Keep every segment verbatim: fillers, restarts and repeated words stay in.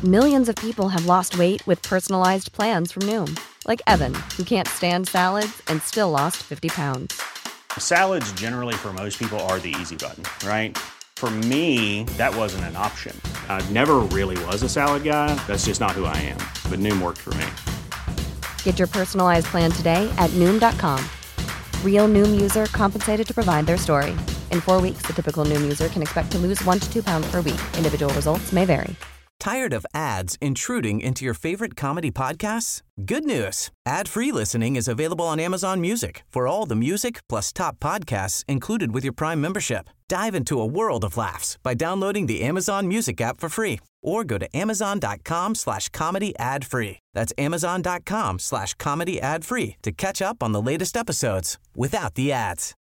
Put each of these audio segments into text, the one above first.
Millions of people have lost weight with personalized plans from Noom. Like Evan, who can't stand salads and still lost fifty pounds. Salads generally for most people are the easy button, right? For me, that wasn't an option. I never really was a salad guy. That's just not who I am. But Noom worked for me. Get your personalized plan today at Noom dot com. Real Noom user compensated to provide their story. In four weeks, the typical Noom user can expect to lose one to two pounds per week. Individual results may vary. Tired of ads intruding into your favorite comedy podcasts? Good news. Ad-free listening is available on Amazon Music for all the music plus top podcasts included with your Prime membership. Dive into a world of laughs by downloading the Amazon Music app for free or go to amazon.com slash comedy ad free. That's amazon.com slash comedy ad free to catch up on the latest episodes without the ads.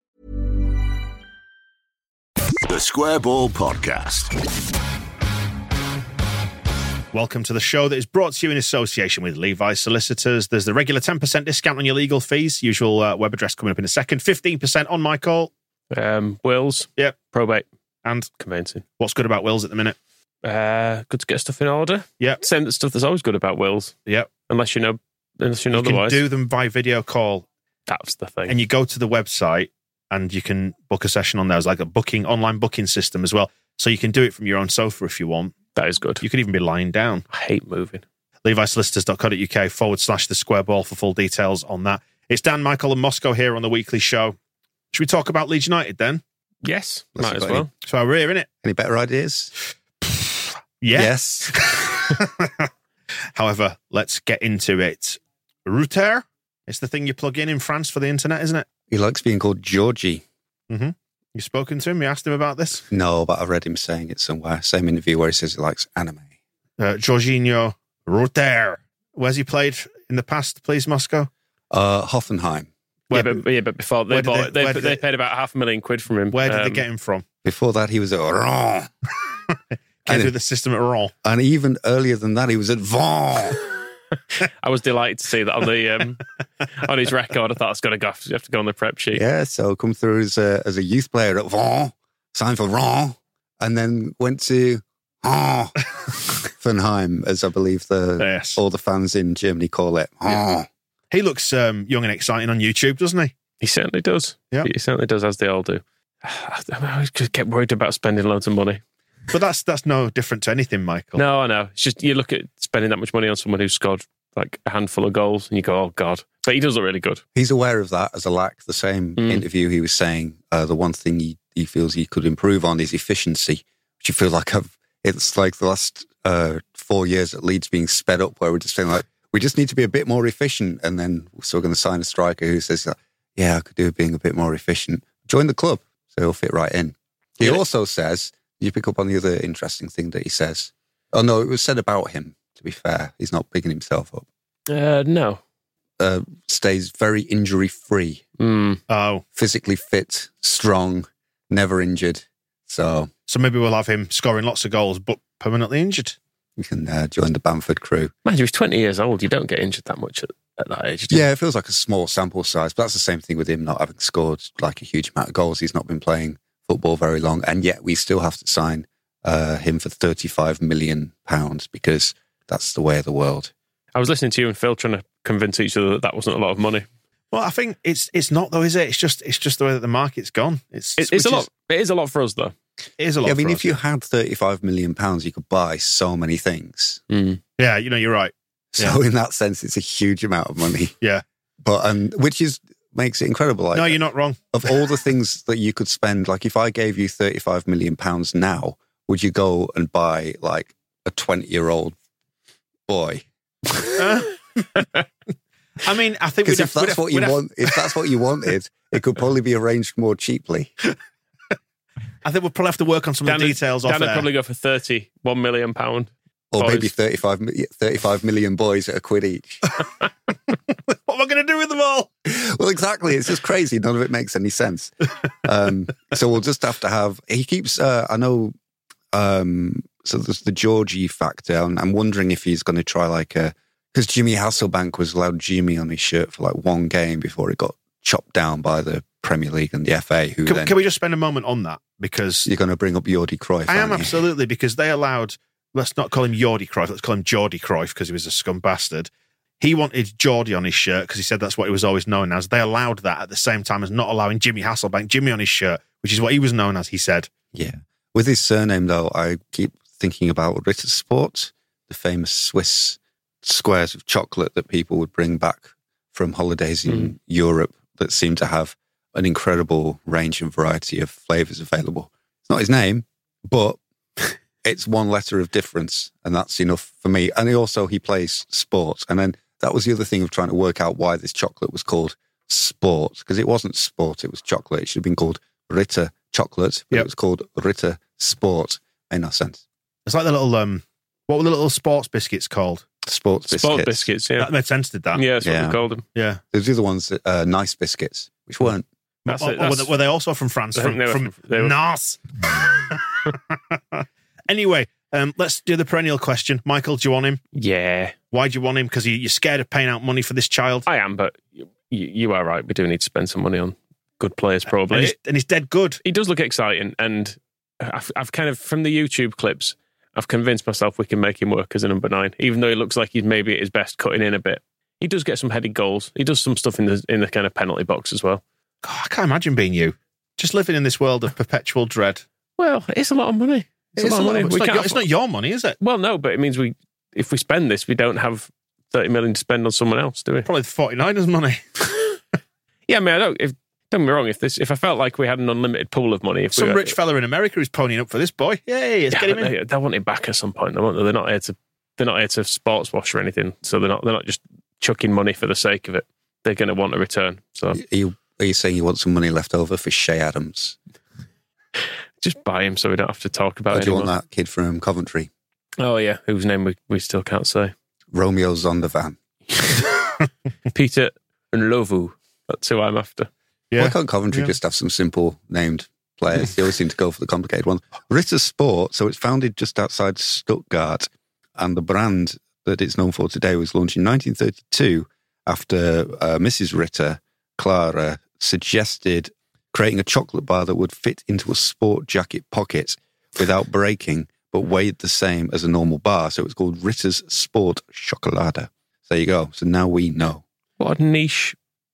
The Square Ball Podcast. Welcome to the show that is brought to you in association with Levi's Solicitors. There's the regular ten percent discount on your legal fees. Usual uh, web address coming up in a second. fifteen percent on my call. Um, wills. Yep. Probate. And conveyancing. What's good about wills at the minute? Uh, good to get stuff in order. Yep. Same stuff that's always good about wills. Yep. Unless you know, unless you know you otherwise. You can do them by video call. That's the thing. And you go to the website and you can book a session on there. It's like a booking, online booking system as well. So you can do it from your own sofa if you want. That is good. You could even be lying down. I hate moving. LeviSolicitors.co.uk forward slash the square ball for full details on that. It's Dan, Michael and Moscow here on the weekly show. Should we talk about Leeds United then? Yes, Let's might as any, well. So we're here, innit? Any better ideas? Yeah. Yes. However, let's get into it. Router, it's the thing you plug in in France for the internet, isn't it? He likes being called Georgie. Mm-hmm. You've spoken to him? You asked him about this? No, but I read him saying it somewhere. Same interview where he says he likes anime. Uh, Jorginho Router. Where's he played in the past, please, Moscow? Uh, Hoffenheim. Where, yeah, but, yeah, but before they bought, they, they, they, they paid about half a million quid from him. Where did um, they get him from? Before that, he was at Rouen. Came through the system at Rouen. And even earlier than that, he was at Vaughan. I was delighted to see that on the um, on his record. I thought it's got to go. You have to go on the prep sheet. Yeah, so come through as a, as a youth player at Vaughan, signed for Rouen, and then went to Hoffenheim, as I believe the yes. all the fans in Germany call it. Yeah. He looks um, young and exciting on YouTube, doesn't he? He certainly does. Yeah, he certainly does, as they all do. I always get worried about spending loads of money. But that's that's no different to anything, Michael. No, I know. It's just you look at spending that much money on someone who scored like a handful of goals and you go, oh, God. But he does look really good. He's aware of that as a lack. The same mm. interview he was saying, uh, the one thing he, he feels he could improve on is efficiency, which you feel like I've, it's like the last uh, four years at Leeds being sped up where we're just feeling like, we just need to be a bit more efficient. And then we're still going to sign a striker who says, yeah, I could do with being a bit more efficient. Join the club. So he'll fit right in. He yeah. also says, you pick up on the other interesting thing that he says. Oh, no, it was said about him, to be fair. He's not bigging himself up. Uh, no. Uh, stays very injury-free. Mm. Oh. Physically fit, strong, never injured. So so maybe we'll have him scoring lots of goals, but permanently injured. You can uh, join the Bamford crew. Man, he's twenty years old. You don't get injured that much at, at that age. Yeah, it feels like a small sample size, but that's the same thing with him not having scored like a huge amount of goals. He's not been playing football very long, and yet we still have to sign uh, him for thirty-five million pounds because that's the way of the world. I was listening to you and Phil trying to convince each other that that wasn't a lot of money. Well, I think it's it's not though, is it? It's just it's just the way that the market's gone. It's it, it's a lot. Is, it is a lot for us though. It is a lot. Yeah, I mean, for if us, you yeah. had thirty-five million pounds, you could buy so many things. Mm. Yeah, you know, you're right. So yeah. in that sense, it's a huge amount of money. Yeah, but and which is makes it incredible. Like, no, you're not wrong. Of all the things that you could spend, like if I gave you thirty-five million pounds now, would you go and buy like a twenty-year-old boy? Uh, I mean, I think because if have, that's have, what you have, want, if that's what you wanted, it could probably be arranged more cheaply. I think we'll probably have to work on some Dan of the details. Dan off would there. probably go for thirty-one million pound, or boys. maybe thirty-five, thirty-five million boys at a quid each. What am I going to do with them all? Well, exactly. It's just crazy. None of it makes any sense. Um, so we'll just have to have. He keeps. Uh, I know. Um, so there's the Georgie factor. I'm, I'm wondering if he's going to try like a. Because Jimmy Hasselbank was allowed Jimmy on his shirt for like one game before it got chopped down by the Premier League and the F A. Who can, then, can we just spend a moment on that? Because you're going to bring up Jordi Cruyff. I am you? absolutely, because they allowed let's not call him Jordi Cruyff, let's call him Geordie Cruyff because he was a scum bastard. He wanted Geordie on his shirt because he said that's what he was always known as. They allowed that at the same time as not allowing Jimmy Hasselbank Jimmy on his shirt, which is what he was known as, he said. Yeah. With his surname, though, I keep thinking about Ritter Sport, the famous Swiss squares of chocolate that people would bring back from holidays in mm. Europe that seem to have an incredible range and variety of flavours available. It's not his name, but it's one letter of difference, and that's enough for me. And he also, he plays sport. And then that was the other thing of trying to work out why this chocolate was called sport, because it wasn't sport, it was chocolate. It should have been called Ritter Chocolate, but yep. It was called Ritter Sport. Made no sense. It's like the little, um, what were the little sports biscuits called? Sports biscuits. Sport biscuits, yeah. That made sense, did that? Yeah, that's what yeah. we called them. Yeah. There's the other ones, that, uh, nice biscuits, which weren't. That's oh, it. That's, That's, were, they, were they also from France? From, they were from, from they were, Nice. Anyway, um, let's do the perennial question. Michael, do you want him? Yeah. Why do you want him? Because you, you're scared of paying out money for this child? I am, but you, you are right. We do need to spend some money on good players, probably. And he's, and he's dead good. He does look exciting, and I've, I've kind of, from the YouTube clips, I've convinced myself we can make him work as a number nine, even though he looks like he's maybe at his best cutting in a bit. He does get some headed goals. He does some stuff in the in the kind of penalty box as well. God, I can't imagine being you. Just living in this world of perpetual dread. Well, it's a lot of money. It's, it's a lot of money. It's, we not can't your, it's not your money, is it? Well, no, but it means we, if we spend this, we don't have thirty million to spend on someone else, do we? Probably the forty-niners money. Yeah, I mean, I don't, if, don't get me wrong, if this, if I felt like we had an unlimited pool of money. If Some we, rich fella in America is ponying up for this boy. Yay, let's yeah, get him in. They, they'll want it back at some point, won't they? They're not here to, they're not here to sports wash or anything, so they're not, they're not just chucking money for the sake of it. They're going to want a return. So, Are you, are you saying you want some money left over for Shea Adams? Just buy him so we don't have to talk about Or it do you anymore. want that kid from Coventry? Oh, yeah, whose name we, we still can't say. Romeo Zondervan. Peter and Lovu. That's who I'm after. Yeah. Why can't Coventry Yeah. just have some simple named players? They always seem to go for the complicated ones. Ritter Sport, so it's founded just outside Stuttgart, and the brand that it's known for today was launched in nineteen thirty-two after uh, Missus Ritter, Clara, suggested creating a chocolate bar that would fit into a sport jacket pocket without breaking, but weighed the same as a normal bar. So it was called Ritter's Sport Chocolada. So there you go. So now we know. What a niche.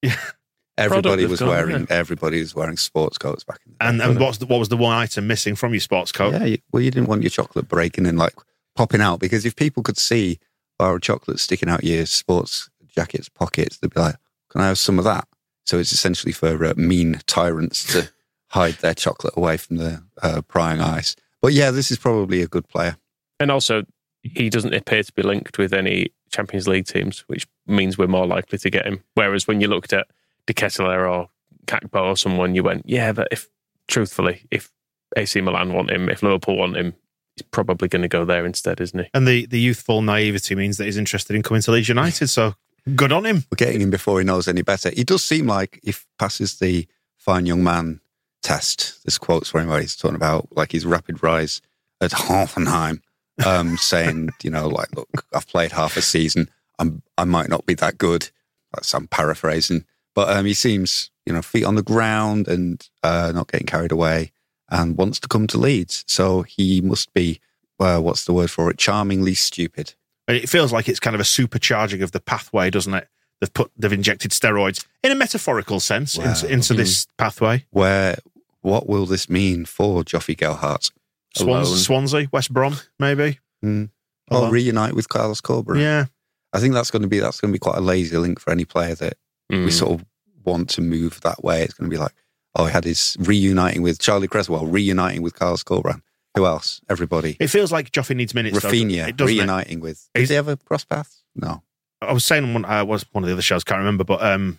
Everybody Product was they've got, wearing. yeah. Everybody was wearing sports coats back in the day. And, and what's the, what was the one item missing from your sports coat? Yeah, you, well, you didn't want your chocolate breaking and like popping out, because if people could see a bar of chocolate sticking out your sports jacket's pockets, they'd be like, "Can I have some of that?" So it's essentially for uh, mean tyrants to hide their chocolate away from the uh, prying eyes. But yeah, this is probably a good player. And also, he doesn't appear to be linked with any Champions League teams, which means we're more likely to get him. Whereas when you looked at De Ketelaere or Kakpo or someone, you went, yeah, but if, truthfully, if A C Milan want him, if Liverpool want him, he's probably going to go there instead, isn't he? And the, the youthful naivety means that he's interested in coming to Leeds United, so good on him. We're getting him before he knows any better. He does seem like he passes the fine young man test. There's quotes for him where he's talking about like his rapid rise at Hoffenheim, um, saying, you know, like, look, I've played half a season. I'm, I might not be that good. That's, I'm paraphrasing. But um, he seems, you know, feet on the ground and uh, not getting carried away and wants to come to Leeds. So he must be, uh, what's the word for it? Charmingly stupid. It feels like it's kind of a supercharging of the pathway, doesn't it? They've put, they've injected steroids in a metaphorical sense Wow. into, into this pathway. Where, what will this mean for Joffrey Gelhardt? Swans, Alone. Swansea, West Brom, maybe. Mm. Or Alone. reunite with Carlos Corberán. Yeah. I think that's going to be that's going to be quite a lazy link for any player that Mm. we sort of want to move that way. It's going to be like, oh, he had his reuniting with Charlie Creswell, reuniting with Carlos Corberán. Who else? Everybody. It feels like Joffrey needs minutes. though. Rafinha It doesn't it? reuniting with. He's- Did they ever cross paths? No. I was saying on one, uh, was one of the other shows, can't remember, but um,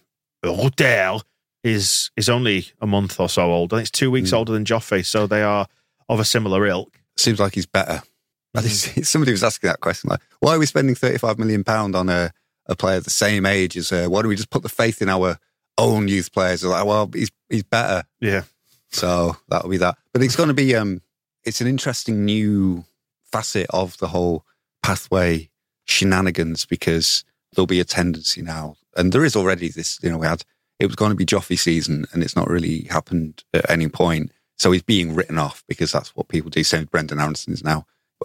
Rodel is is only a month or so old. I think it's two weeks Mm. older than Joffrey, so they are of a similar ilk. Seems like he's better. I think somebody was asking that question, like, why are we spending thirty-five million pounds on a, a player the same age as? Uh, why don't we just put the faith in our own youth players? They're like, well, he's he's better. Yeah. So that'll be that. But it's going to be, um, it's an interesting new facet of the whole pathway shenanigans, because there'll be a tendency now. And there is already this, you know, we had, it was going to be Joffrey season and it's not really happened at any point. So he's being written off because that's what people do. Same with Brendan Aronson is now uh,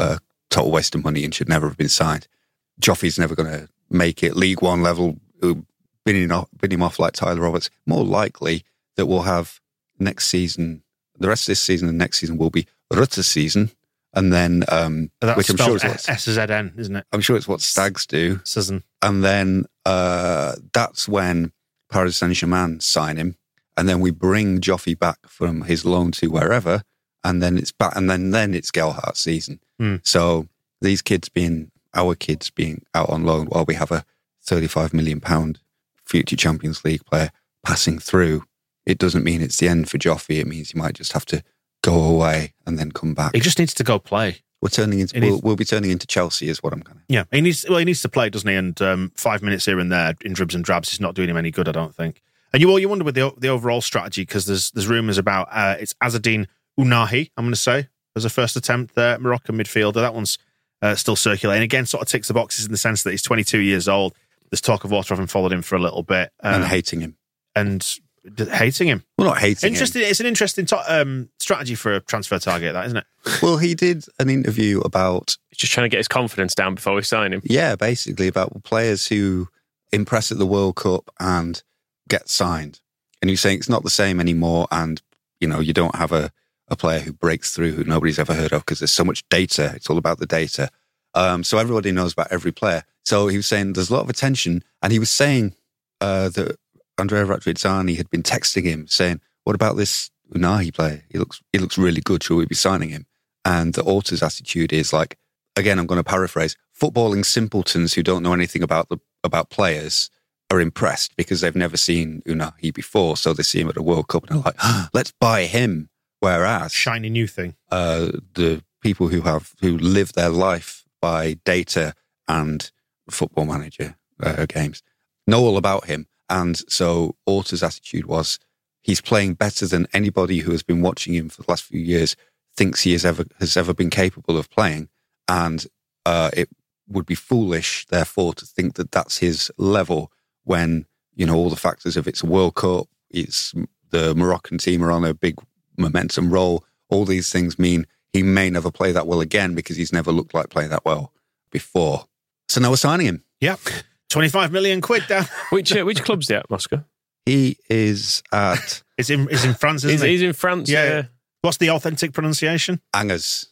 total waste of money and should never have been signed. Joffy's never going to make it League One level, binning off, binning him off like Tyler Roberts. More likely that we'll have next season, the rest of this season and next season will be Rutter's season. And then, um, That's which I'm sure is S- what S Z N, isn't it? I'm sure it's what Stags do. Season. And then uh, that's when Paris Saint-Germain sign him. And then we bring Joffy back from his loan to wherever. And then it's back, and then, then it's Gelhardt's season. Mm. So these kids being, our kids being out on loan while we have a thirty-five million pounds future Champions League player passing through, it doesn't mean it's the end for Joffy. It means he might just have to go away and then come back. He just needs to go play. We're turning into, needs, we'll, we'll be turning into Chelsea is what I'm kind of. Yeah, he needs, well, he needs to play, doesn't he? And um, five minutes here and there in dribs and drabs is not doing him any good, I don't think. And you, well, you wonder with the the overall strategy, because there's there's rumours about uh, it's Azzedine Ounahi, I'm going to say, as a first attempt there, Moroccan midfielder. That one's uh, still circulating. Again, sort of ticks the boxes in the sense that he's twenty-two years old. There's talk of Water having followed him for a little bit. Um, and hating him. And d- hating him. Well, not hating interesting, him. It's an interesting to- um, strategy for a transfer target, that, isn't it? Well, he did an interview about... He's just trying to get his confidence down before we sign him. Yeah, basically about players who impress at the World Cup and get signed. And he's saying it's not the same anymore, and, you know, you don't have a, a player who breaks through who nobody's ever heard of because there's so much data. It's all about the data. Um, so everybody knows about every player. So he was saying there's a lot of attention, and he was saying uh, that Andrea Radrizzani had been texting him saying, what about this Ounahi player? He looks he looks really good. Should we be signing him? And the Orta's attitude is like, again, I'm going to paraphrase, footballing simpletons who don't know anything about the about players are impressed because they've never seen Ounahi before. So they see him at a World Cup and they're like, oh, let's buy him. Whereas shiny new thing. Uh, the people who have who live their life by data and Football Manager uh, games know all about him. And so Orta's attitude was he's playing better than anybody who has been watching him for the last few years thinks he has ever has ever been capable of playing. And uh, it would be foolish, therefore, to think that that's his level when, you know, all the factors of it's a World Cup, it's the Moroccan team are on a big momentum roll. All these things mean he may never play that well again because he's never looked like playing that well before. So now we're signing him. Yep. twenty-five million quid down. Which uh, which club's he at, Moscow? He is at... It's in, it's in France, isn't he's, he? He's in France, yeah. yeah. What's the authentic pronunciation? Angers.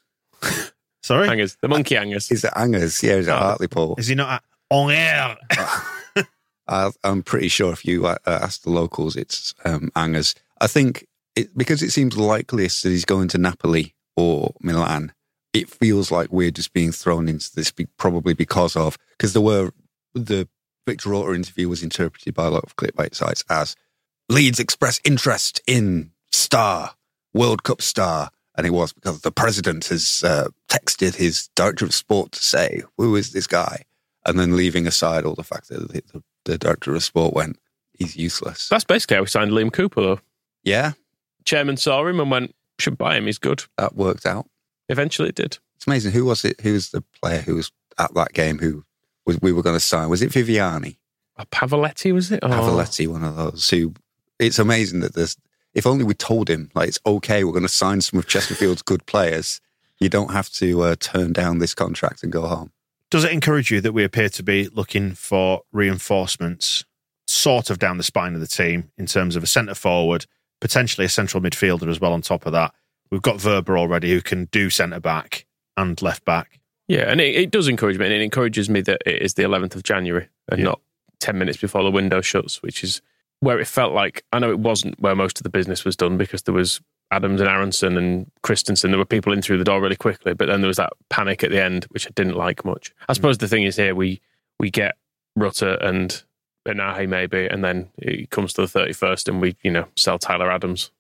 Sorry? Angers. The monkey Angers. He's at Angers. Yeah, he's at oh. Hartlepool. Is he not at Angers? I, I'm pretty sure if you uh, ask the locals, it's um, Angers. I think it, because it seems likeliest that he's going to Napoli or Milan, it feels like we're just being thrown into this be, probably because of, because there were, the Victor Orta interview was interpreted by a lot of clickbait sites as Leeds express interest in star, World Cup star. And it was because the president has uh, texted his director of sport to say, who is this guy? And then leaving aside all the fact that the, the, the director of sport went, he's useless. That's basically how we signed Liam Cooper, though. Yeah. Chairman saw him and went, should buy him, he's good. That worked out. Eventually it did. It's amazing. Who was it? Who was the player who was at that game who was we were going to sign? Was it Viviani? Oh, Pavoletti, was it? Oh. Pavoletti, one of those. Who? It's amazing that there's, if only we told him, like, it's okay, we're going to sign some of Chesterfield's good players. You don't have to uh, turn down this contract and go home. Does it encourage you that we appear to be looking for reinforcements sort of down the spine of the team in terms of a centre forward, potentially a central midfielder as well on top of that? We've got Verber already who can do centre back and left back. Yeah, and it, it does encourage me, and it encourages me that it is the eleventh of January and yeah. not ten minutes before the window shuts, which is where it felt like, I know it wasn't where most of the business was done because there was Adams and Aronson and Christensen. There were people in through the door really quickly, but then there was that panic at the end, which I didn't like much. I suppose mm. the thing is here, we we get Rutter and Ounahi maybe, and then it comes to the thirty-first and we, you know, sell Tyler Adams.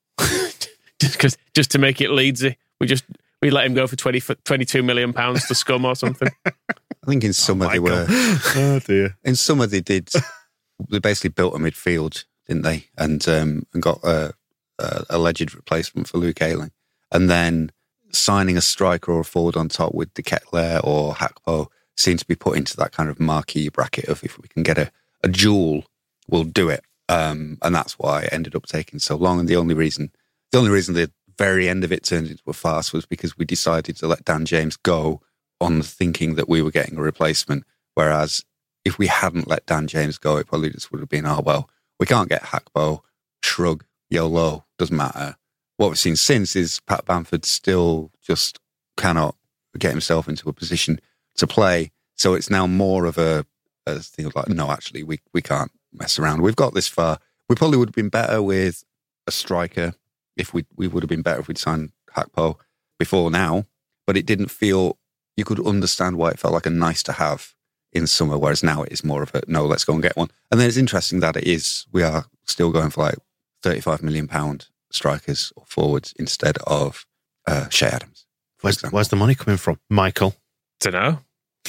just, cause, just to make it Leedsy. We just we let him go for twenty, twenty-two million pounds to Scum or something. I think in summer oh they were... Oh dear. In summer they did... They basically built a midfield, didn't they? And um, and got a, a alleged replacement for Luke Ayling. And then signing a striker or a forward on top with De Ketelaere or Hakpo seems to be put into that kind of marquee bracket of if we can get a, a jewel, we'll do it. Um, and that's why it ended up taking so long. And the only reason, the only reason the very end of it turned into a farce was because we decided to let Dan James go on thinking that we were getting a replacement. Whereas if we hadn't let Dan James go, it probably just would have been, oh, well, we can't get Hackbo, shrug, YOLO, doesn't matter. What we've seen since is Pat Bamford still just cannot get himself into a position to play. So it's now more of a, a thing of like, no, actually, we, we can't mess around. We've got this far. We probably would have been better with a striker if we we would have been better if we'd signed Hackpo before now. But it didn't feel, you could understand why it felt like a nice to have in summer, whereas now it is more of a, no, let's go and get one. And then it's interesting that it is, we are still going for like thirty-five million pounds strikers or forwards instead of uh, Shea Adams. Where's, where's the money coming from, Michael? Don't know.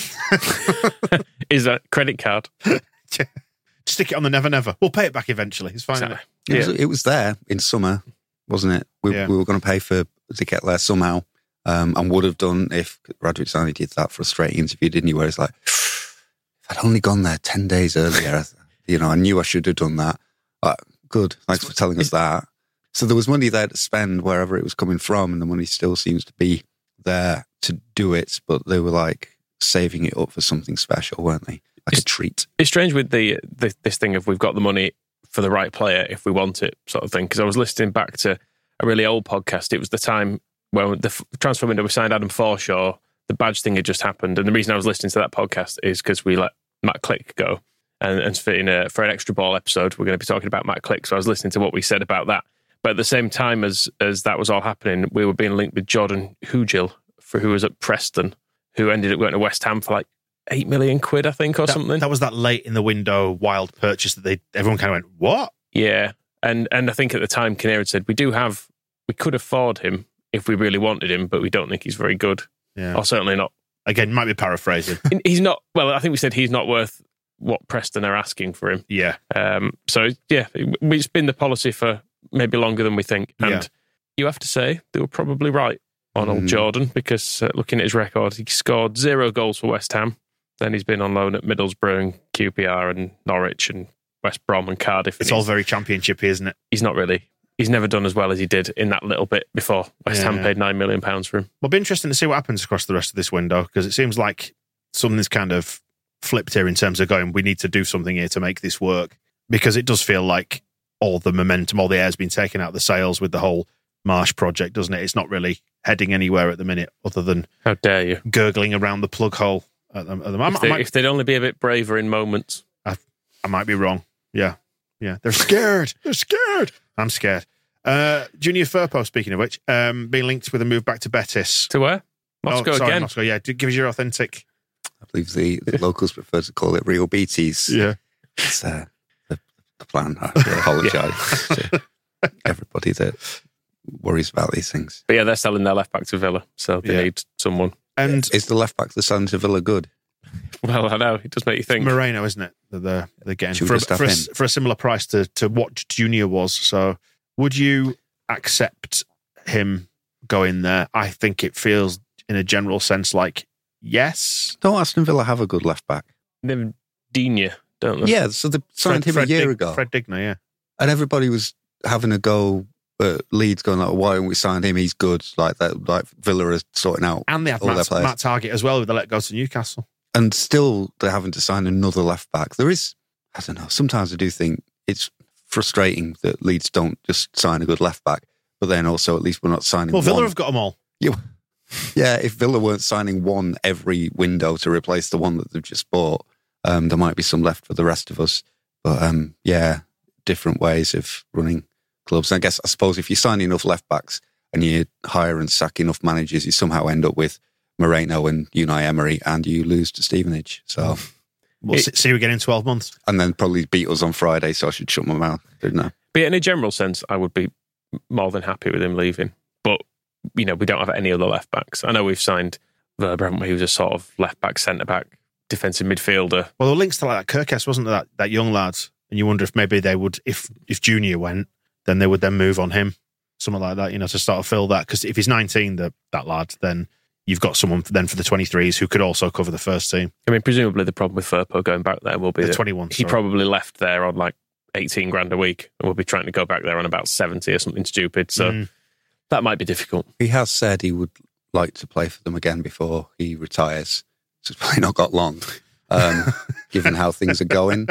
Is that credit card? Stick it on the never never. We'll pay it back eventually. It's fine. So, isn't it? It, yeah. was, it was there in summer, wasn't it? We, Yeah. we were going to pay for to get there somehow, um, and would have done if Radrić Sani did that frustrating interview, didn't he? Where it's like, if I'd only gone there ten days earlier, you know, I knew I should have done that. Uh, good, thanks for telling us that. So there was money there to spend wherever it was coming from, and the money still seems to be there to do it. But they were like saving it up for something special, weren't they? Like It's- a treat. It's strange with the, the this thing of we've got the money for the right player if we want it sort of thing. Because I was listening back to a really old podcast. It was the time when the f- transfer window we signed Adam Forshaw. The badge thing had just happened, and the reason I was listening to that podcast is because we let Matt Click go, and, and for, in a, for an extra ball episode, we're going to be talking about Matt Click. So I was listening to what we said about that. But at the same time as as that was all happening, we were being linked with Jordan Hugill, for who was at Preston, who ended up going to West Ham for like eight million quid, I think, or That, something. that was that late in the window wild purchase that they everyone kind of went, what? Yeah, and and I think at the time Kinnear had said we do have we could afford him if we really wanted him, but we don't think he's very good, Yeah. or certainly not. Again, might be paraphrasing. He's not. Well, I think we said he's not worth what Preston are asking for him. Yeah. Um. So yeah, it- it's been the policy for maybe longer than we think, and Yeah. you have to say they were probably right on old Mm. Jordan, because uh, looking at his record, he scored zero goals for West Ham. Then he's been on loan at Middlesbrough and Q P R and Norwich and West Brom and Cardiff. It's and all he's- very championship, isn't it? he's not really. He's never done as well as he did in that little bit before. West Yeah. Ham paid nine million pounds for him. Well, it'll be interesting to see what happens across the rest of this window, because it seems like something's kind of flipped here in terms of going, we need to do something here to make this work, because it does feel like all the momentum, all the air's been taken out of the sails with the whole Marsh project, doesn't it? It's not really heading anywhere at the minute other than How dare you? gurgling around the plug hole at the, at the moment. If, they, I, might, if they'd only be a bit braver in moments. I might be wrong. Yeah. Yeah. They're scared. They're scared. I'm scared. Uh, Junior Firpo, speaking of which, um, being linked with a move back to Betis. To where? Moscow oh, sorry, again. Moscow, yeah. Do- Give us your authentic. I believe the, the locals prefer to call it Real Beatties. Yeah. It's uh, the, the plan. I apologise to everybody that worries about these things. But yeah, they're selling their left back to Villa, so they Yeah. need someone. And Is the left back the San to Villa good? Well, I know, it does make you think. Moreno, isn't it? That they're, they're getting Should we for, a- just have for, a, him? s- for a similar price to, to what Junior was. So would you accept him going there? I think it feels in a general sense like yes. Don't Aston Villa have a good left back? They've Digne, don't they? Yeah, so they signed him a year Dig- ago. Fred Digner, yeah. And everybody was having a go at Leeds going like, why haven't we signed him? He's good. Like that, like Villa are sorting out And they have all their Matt, players. Matt Target as well with the let go to Newcastle. And still they're having to sign another left back. There is, I don't know, sometimes I do think it's frustrating that Leeds don't just sign a good left back, but then also at least we're not signing Well, Villa one. have got them all. Yeah, yeah, if Villa weren't signing one every window to replace the one that they've just bought, um, there might be some left for the rest of us. But um, yeah, different ways of running clubs. And I guess, I suppose if you sign enough left backs and you hire and sack enough managers, you somehow end up with Moreno and Unai Emery, and you lose to Stevenage. So, We'll It- see, see you again in twelve months. and then probably beat us on Friday, so I should shut my mouth, didn't I? But in a general sense, I would be more than happy with him leaving. But, you know, we don't have any other left backs. I know we've signed Verber, haven't we? He was a sort of left back, centre back, defensive midfielder. Well, the links to like that Kirkes, wasn't there, that, that young lad? And you wonder if maybe they would, if if Junior went, then they would then move on him. Something like that, you know, to sort of fill that. Because if he's nineteen, the, that lad, then you've got someone then for the twenty-threes who could also cover the first team. I mean, presumably the problem with Firpo going back there will be The that twenty-one, he sorry. probably left there on like eighteen grand a week and will be trying to go back there on about seventy or something stupid. So Mm. that might be difficult. He has said he would like to play for them again before he retires. So it's probably not got long, um, given how things are going.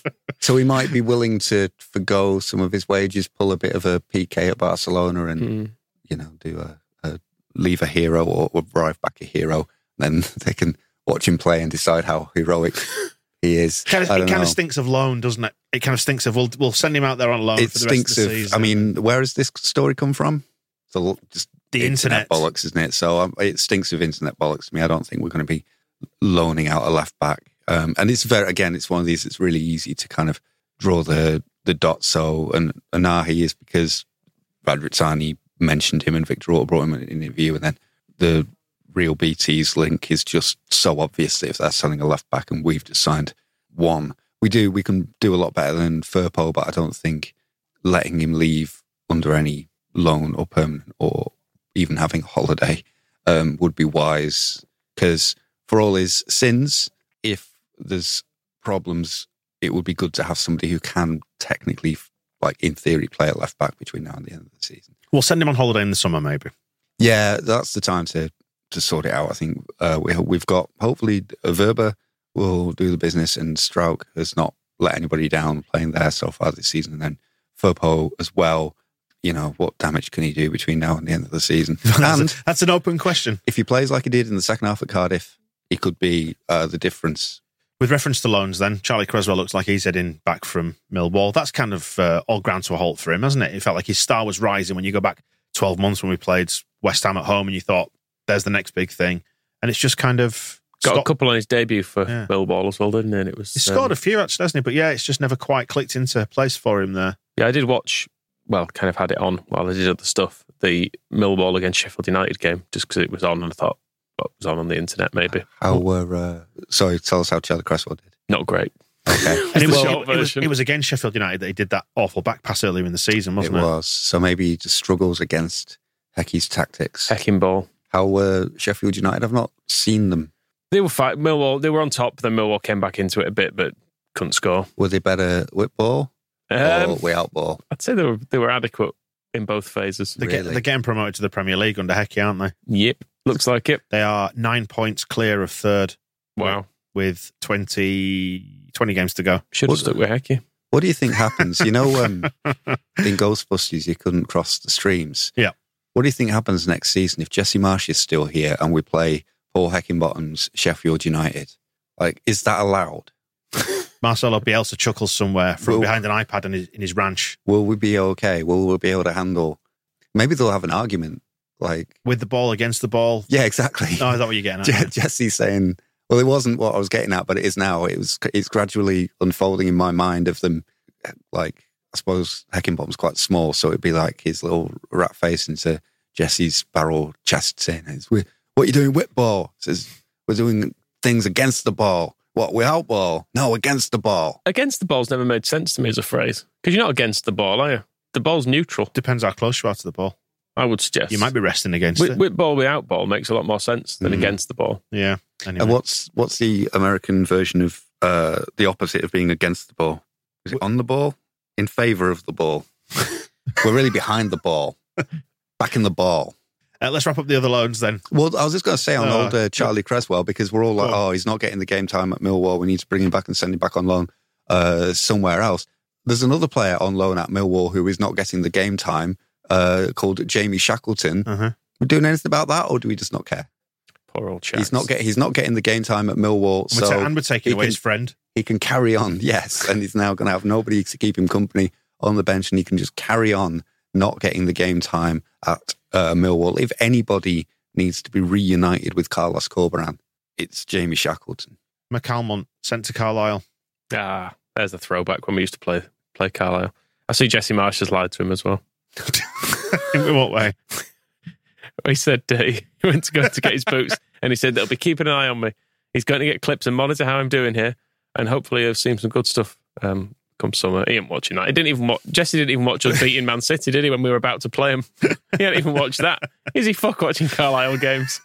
So he might be willing to forgo some of his wages, pull a bit of a P K at Barcelona, and Mm. you know, do a, a leave a hero or, or arrive back a hero. Then they can watch him play and decide how heroic he is. Kind of, I it don't kind know. of stinks of loan, doesn't it? It kind of stinks of, we'll, we'll send him out there on loan It for the rest stinks of of. the season. I mean, where has this story come from? It's a, just The internet. bollocks, isn't it? So um, it stinks of internet bollocks to me. I don't think we're going to be loaning out a left back. Um, and it's very, again, it's one of these. It's really easy to kind of draw the the dots. So, and Anahi is because Radrizzani mentioned him and Victor Orta brought him in an interview, and then the Real B T's link is just so obvious that if they're selling a left back and we've just signed one, we do we can do a lot better than Firpo, but I don't think letting him leave under any loan or permanent or even having a holiday um, would be wise, because for all his sins, if there's problems, it would be good to have somebody who can technically, like in theory, play at left back between now and the end of the season. We'll send him on holiday in the summer, maybe. Yeah, that's the time to to sort it out. I think uh, we, we've got, hopefully, Verba will do the business, and Strauch has not let anybody down playing there so far this season. And then Firpo as well. You know, what damage can he do between now and the end of the season? that's, And a, that's an open question. if he plays like he did in the second half at Cardiff, he could be uh, the difference. With reference to loans, then, Charlie Creswell looks like he's heading back from Millwall. That's kind of uh, all ground to a halt for him, hasn't it? It felt like his star was rising when you go back twelve months when we played West Ham at home and you thought, there's the next big thing. And it's just kind of... Got stopped. a couple on his debut for Yeah. Millwall as well, didn't he? And it was, He scored um, a few, actually, hasn't he? But yeah, it's just never quite clicked into place for him there. Yeah, I did watch, well, kind of had it on while I did other stuff, the Millwall against Sheffield United game, just because it was on and I thought, well, it was on on the internet maybe. How were... Uh, sorry, tell us how Charlie Cresswell did. Not great. Okay. And it was, the it, short it was, version. it was against Sheffield United that he did that awful back pass earlier in the season, It wasn't it? was. So maybe he just struggles against Hecky's tactics. Hecking ball. How were Sheffield United? I've not seen them. They were fight. Millwall. They were on top. Then Millwall came back into it a bit, but couldn't score. Were they better with ball or Um, way out ball? I'd say they were they were adequate in both phases. They're, get, Really? they're getting promoted to the Premier League under Hecky, aren't they? Yep, looks like it. They are nine points clear of third Wow, with twenty, twenty games to go. should have What- stuck with Hecky. What do you think happens? You know, um, in Ghostbusters, you couldn't cross the streams. Yeah. What do you think happens next season if Jesse Marsh is still here and we play Paul Heckingbottom's Sheffield United? Like, is that allowed? Marcelo Bielsa chuckles somewhere from Well- behind an iPad in his, in his ranch Will we be okay? Will we be able to handle? Maybe they'll have an argument. Like, with the ball against the ball. yeah, exactly. Oh, is that what you're getting at? Je- Jesse's saying, well, it wasn't what I was getting at, but it is now. It was. It's gradually unfolding in my mind of them. Like, I suppose Heckingbottom's quite small, so it'd be like his little rat face into Jesse's barrel chest saying, "What are you doing, whip ball?" Says, "We're doing things against the ball." What, without ball? No, against the ball. Against the ball's never made sense to me as a phrase because you're not against the ball, are you? The ball's neutral. Depends how close you are to the ball. I would suggest You might be resting against with, it. with ball without ball makes a lot more sense than Mhm. against the ball. Yeah. Anyway. And what's what's the American version of uh, the opposite of being against the ball? Is it on the ball? In favour of the ball? We're really behind the ball. Back in the ball. Uh, let's wrap up the other loans then. Well, I was just going to say on Oh, old uh, Charlie Creswell, because we're all like, Go on. oh, he's not getting the game time at Millwall. We need to bring him back and send him back on loan uh, somewhere else. There's another player on loan at Millwall who is not getting the game time uh, called Jamie Shackleton. Uh-huh. We're doing anything about that, or do we just not care? Poor old chap. He's not get he's not getting the game time at Millwall, And we're, so ta- and we're taking he away can- his friend. he can carry on. Yes, and he's now going to have nobody to keep him company on the bench, and he can just carry on not getting the game time at uh, Millwall. If anybody needs to be reunited with Carlos Corberan, it's Jamie Shackleton. McCalmont sent to Carlisle. Ah, there's a throwback when we used to play play Carlisle. I see Jesse Marsh has lied to him as well. In what way? He said uh, he went to go to get his boots and he said they'll be keeping an eye on me. He's going to get clips and monitor how I'm doing here, and hopefully I've seen some good stuff um, come summer. He ain't watching that. He didn't even watch. Jesse didn't even watch us beating Man City, did he? When we were about to play him, he didn't even watch that. Is he fuck watching Carlisle games?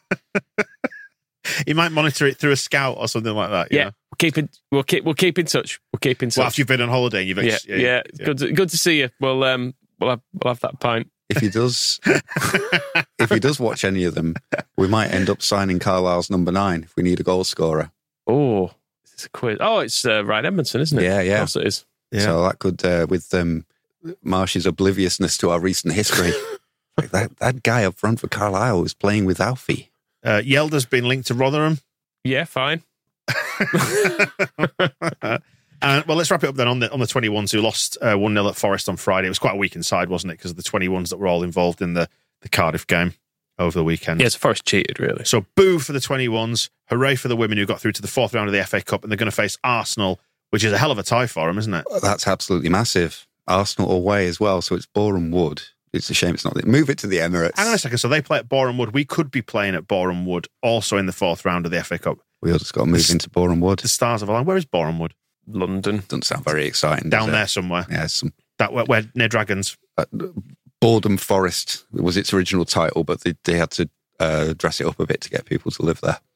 He might monitor it through a scout or something like that. you Yeah, know? we'll keep in. We'll keep. We'll keep in touch. We'll keep in touch. Well, after you've been on holiday, you've yeah, ex- yeah, Good, to, good to see you. We'll um, we'll have we'll have that pint. if he does, if he does watch any of them, we might end up signing Carlisle's number nine if we need a goal scorer. Oh, it's a quiz. Oh, it's uh, Ryan Edmondson, isn't it? Yeah, yeah. Of course it is. Yeah. So that could, uh, with um, Marsh's obliviousness to our recent history, like that that guy up front for Carlisle was playing with Alfie. Uh, Yelder's been linked to Rotherham. Yeah, fine. Uh, well, let's wrap it up then on the on the twenty-ones who lost uh, one nil at Forest on Friday. It was quite a weak inside, wasn't it? Because of the twenty-ones that were all involved in the, the Cardiff game over the weekend. Yeah, it's Forest cheated, really. So boo for the twenty-ones. Hooray for the women who got through to the fourth round of the F A Cup, and they're going to face Arsenal, which is a hell of a tie for them, isn't it? That's absolutely massive. Arsenal away as well, so it's Boreham Wood. It's a shame it's not. Move it to the Emirates. Hang on a second. So they play at Boreham Wood. We could be playing at Boreham Wood also in the fourth round of the F A Cup. We all just got to move into Boreham Wood. The stars of aligned. Where is Boreham Wood? London. Doesn't sound very exciting. Down does there it? somewhere. Yeah, some That where, where near Dragons. uh, Boredom Forest was its original title, but they, they had to uh, dress it up a bit to get people to live there.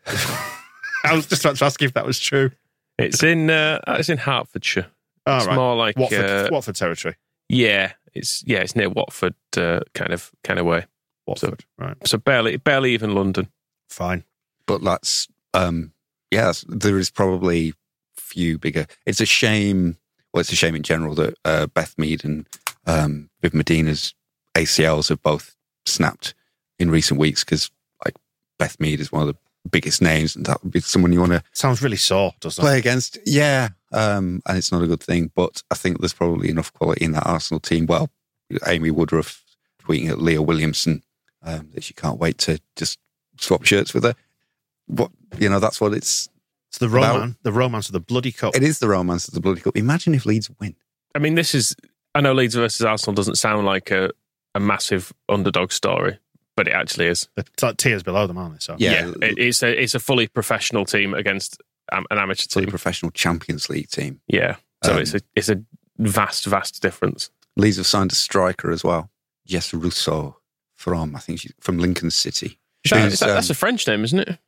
I was just about to ask if that was true. It's in uh, it's in Hertfordshire. Oh, it's right. more like Watford, uh, Watford territory. yeah, it's yeah, it's near Watford uh, kind of kind of way. Watford, right. So barely barely even London. Fine. But that's, um, yeah, there is probably few bigger. It's a shame, well, it's a shame in general that uh, Beth Mead and um, Viv Medina's A C Ls have both snapped in recent weeks because, like, Beth Mead is one of the biggest names and that would be someone you want to Sounds really sore, doesn't play it? against. Yeah, um, and it's not a good thing, but I think there's probably enough quality in that Arsenal team. Well, Amy Woodruff tweeting at Leah Williamson um, that she can't wait to just swap shirts with her. What, you know, that's what it's It's the romance, the romance of the bloody cup. It is the romance of the bloody cup. Imagine if Leeds win. I mean, this is. I know Leeds versus Arsenal doesn't sound like a, a massive underdog story, but it actually is. It's like tiers below them, aren't they? So Yeah. Yeah, it, it's a it's a fully professional team against um, an amateur It's a team. professional Champions League team. Yeah, so Um, it's a it's a vast vast difference. Leeds have signed a striker as well. Jess Rousseau from, I think she's from Lincoln City. Is that- She's, is that- that's um, a French name, isn't it?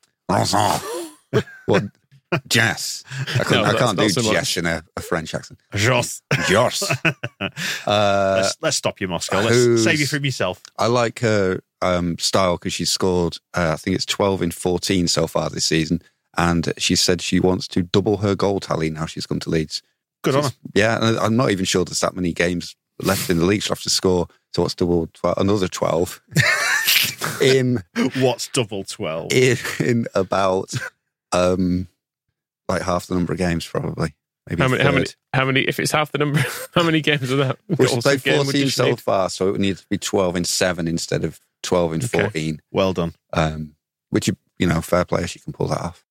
What? Jess. I, couldn't, No, I that's can't do not so much. Jess in a, a French accent. Joss. Joss. Uh, let's, let's stop you, Moscow. Let's who's- save you from yourself. I like her um, style because she's scored, uh, I think it's twelve in fourteen so far this season. And she said she wants to double her goal tally now she's come to Leeds. Good on her. Yeah, and I'm not even sure there's that many games left in the league. She'll have to score, so what's double twelve? Another twelve in, What's double twelve? in in about um, like half the number of games, probably. Maybe How many? How many? third. How many? If it's half the number, how many games are that? Well, she's goals a played game would fourteen you so need? far, so it would need to be twelve in seven instead of twelve in Okay. fourteen. Well done. Um, which, you know, fair play, she can pull that off.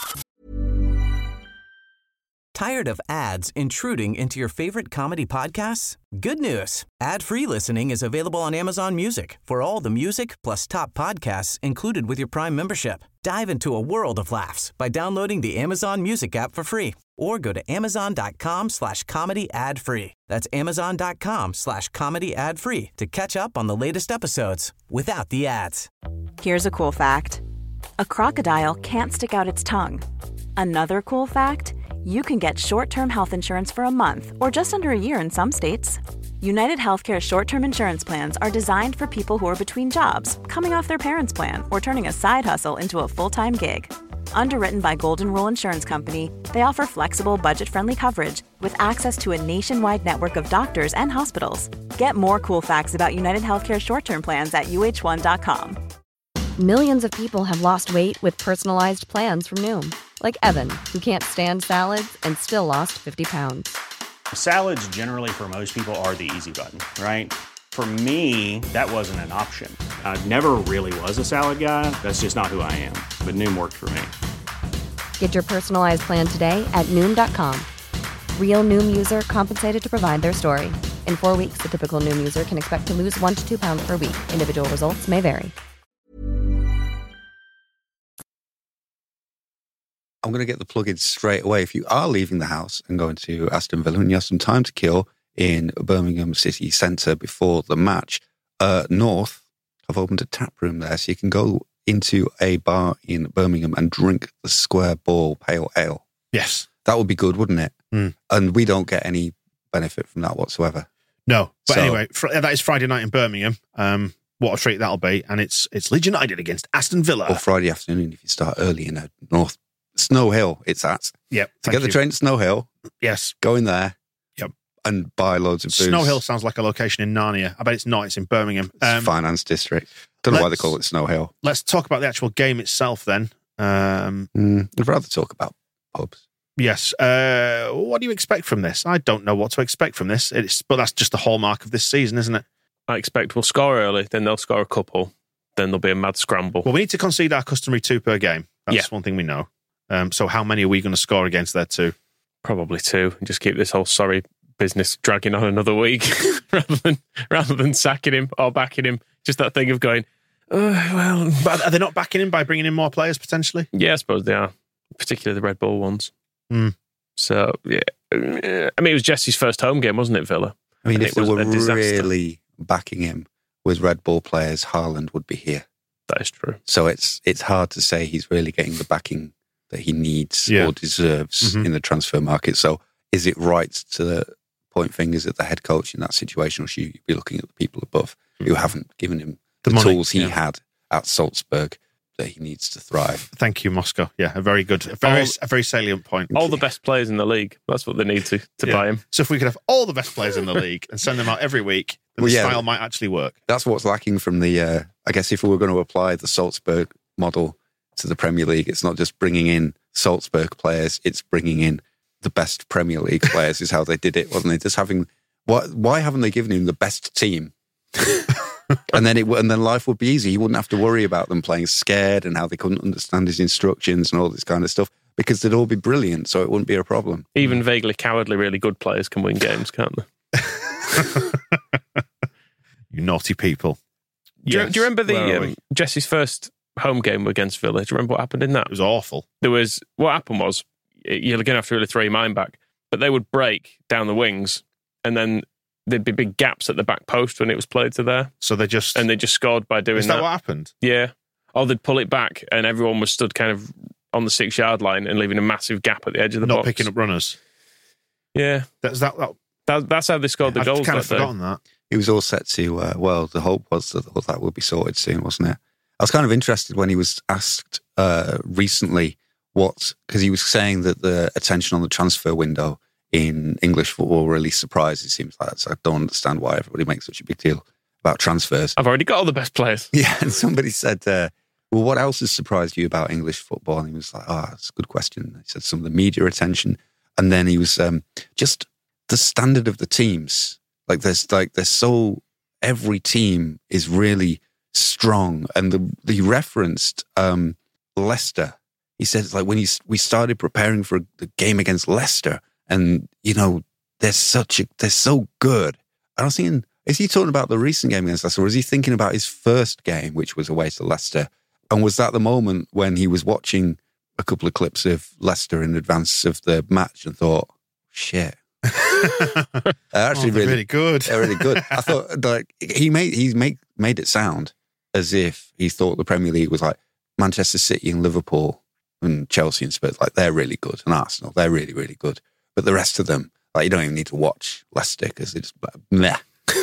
Tired of ads intruding into your favorite comedy podcasts? Good news. Ad-free listening is available on Amazon Music for all the music plus top podcasts included with your Prime membership. Dive into a world of laughs by downloading the Amazon Music app for free or go to amazon.com slash comedy ad free. That's amazon.com slash comedy ad free to catch up on the latest episodes without the ads. Here's a cool fact. A crocodile can't stick out its tongue. Another cool fact, you can get short-term health insurance for a month or just under a year in some states. United Healthcare short-term insurance plans are designed for people who are between jobs, coming off their parents' plan, or turning a side hustle into a full-time gig. Underwritten by Golden Rule Insurance Company, they offer flexible, budget-friendly coverage with access to a nationwide network of doctors and hospitals. Get more cool facts about United Healthcare short-term plans at U H one dot com. Millions of people have lost weight with personalized plans from Noom, like Evan, who can't stand salads and still lost fifty pounds. Salads generally for most people are the easy button, right? For me, that wasn't an option. I never really was a salad guy. That's just not who I am. But Noom worked for me. Get your personalized plan today at Noom dot com. Real Noom user compensated to provide their story. In four weeks, the typical Noom user can expect to lose one to two pounds per week. Individual results may vary. I'm going to get the plug-in straight away. If you are leaving the house and going to Aston Villa and you have some time to kill in Birmingham City Centre before the match, uh, North have opened a tap room there, so you can go into a bar in Birmingham and drink the Square Ball Pale Ale. Yes. That would be good, wouldn't it? Mm. And we don't get any benefit from that whatsoever. No, but So- anyway, fr- that is Friday night in Birmingham. Um, what a treat that'll be. And it's it's Leeds United against Aston Villa. Or Friday afternoon if you start early in a North Snow Hill. It's at. Yep. To get the train to Snow Hill, Yes. go in there. Yep. And buy loads of booze. Snow Hill sounds like a location in Narnia. I bet it's not. It's in Birmingham. It's Um, finance district. Don't know why they let's- call it Snow Hill. let's talk about the actual game itself then. Um, Mm, I'd rather talk about pubs. yes. Uh, what do you expect from this? I don't know what to expect from this. It's, but that's just the hallmark of this season, isn't it? I expect we'll score early, then they'll score a couple, then there'll be a mad scramble. Well, we need to concede our customary two per game. That's Yeah. one thing we know. Um, so how many are we going to score against their two? Probably two. And just keep this whole sorry business dragging on another week rather than rather than sacking him or backing him. Just that thing of going, oh, well, But are they not backing him by bringing in more players potentially? yeah, I suppose they are, particularly the Red Bull ones. Mm. So, yeah. I mean, it was Jesse's first home game, wasn't it, Villa? I mean, And if it they was were a disaster. really backing him with Red Bull players, Haaland would be here. That is true. So it's it's hard to say he's really getting the backing that he needs Yeah. or deserves Mhm. in the transfer market. So is it right to point fingers at the head coach in that situation, or should you be looking at the people above who haven't given him the, The money, tools he yeah. had at Salzburg that he needs to thrive? Thank you, Moscow. Yeah, a very good, a very, All- a very salient point. All the best players in the league. That's what they need to, to Yeah. buy him. So if we could have all the best players in the league and send them out every week, then Well, the yeah. style might actually work. That's what's lacking from the, uh, I guess if we were going to apply the Salzburg model to the Premier League, it's not just bringing in Salzburg players, it's bringing in the best Premier League players is how they did it, wasn't it? Just having, why, why haven't they given him the best team? and then it and then life would be easy. He wouldn't have to worry about them playing scared and how they couldn't understand his instructions and all this kind of stuff because they'd all be brilliant, so it wouldn't be a problem. Even vaguely cowardly, really good players can win games, can't they? You naughty people. Do, you, Yes. do you remember Where the are we? um, Jesse's first home game against Villa? Do you remember what happened in that? It was awful. There was what happened was you're going to have to really throw your mind back, but they would break down the wings, and then there'd be big gaps at the back post when it was played to there, So they just. and they just scored by doing is that, what happened? Yeah, or they'd pull it back, and everyone was stood kind of on the six yard line and leaving a massive gap at the edge of the Not box. picking up runners. Yeah, That's that. that that, that's how they scored the I've goals kind that of day. forgotten that. He was all set to, uh, well, the hope was that all that would be sorted soon, wasn't it? I was kind of interested when he was asked uh, recently what, because he was saying that the attention on the transfer window in English football really surprised, it seems like. So I don't understand why everybody makes such a big deal about transfers. I've already got all the best players. Yeah, and somebody said, uh, well, what else has surprised you about English football? And he was like, oh, that's a good question. He said some of the media attention. And then he was um, just the standard of the teams. Like there's like, there's so, every team is really strong. And the, the referenced um, Leicester. He said, it's like when he, we started preparing for the game against Leicester and, you know, they're such a, they're so good. I was thinking, is he talking about the recent game against Leicester, or is he thinking about his first game, which was away to Leicester? And was that the moment when he was watching a couple of clips of Leicester in advance of the match and thought, shit, they're actually Oh, they're really, really good. they're really good. I thought like he made he made made it sound as if he thought the Premier League was like Manchester City and Liverpool and Chelsea and Spurs, like they're really good, and Arsenal, they're really really good. But the rest of them, like you don't even need to watch Leicester because it's like, meh.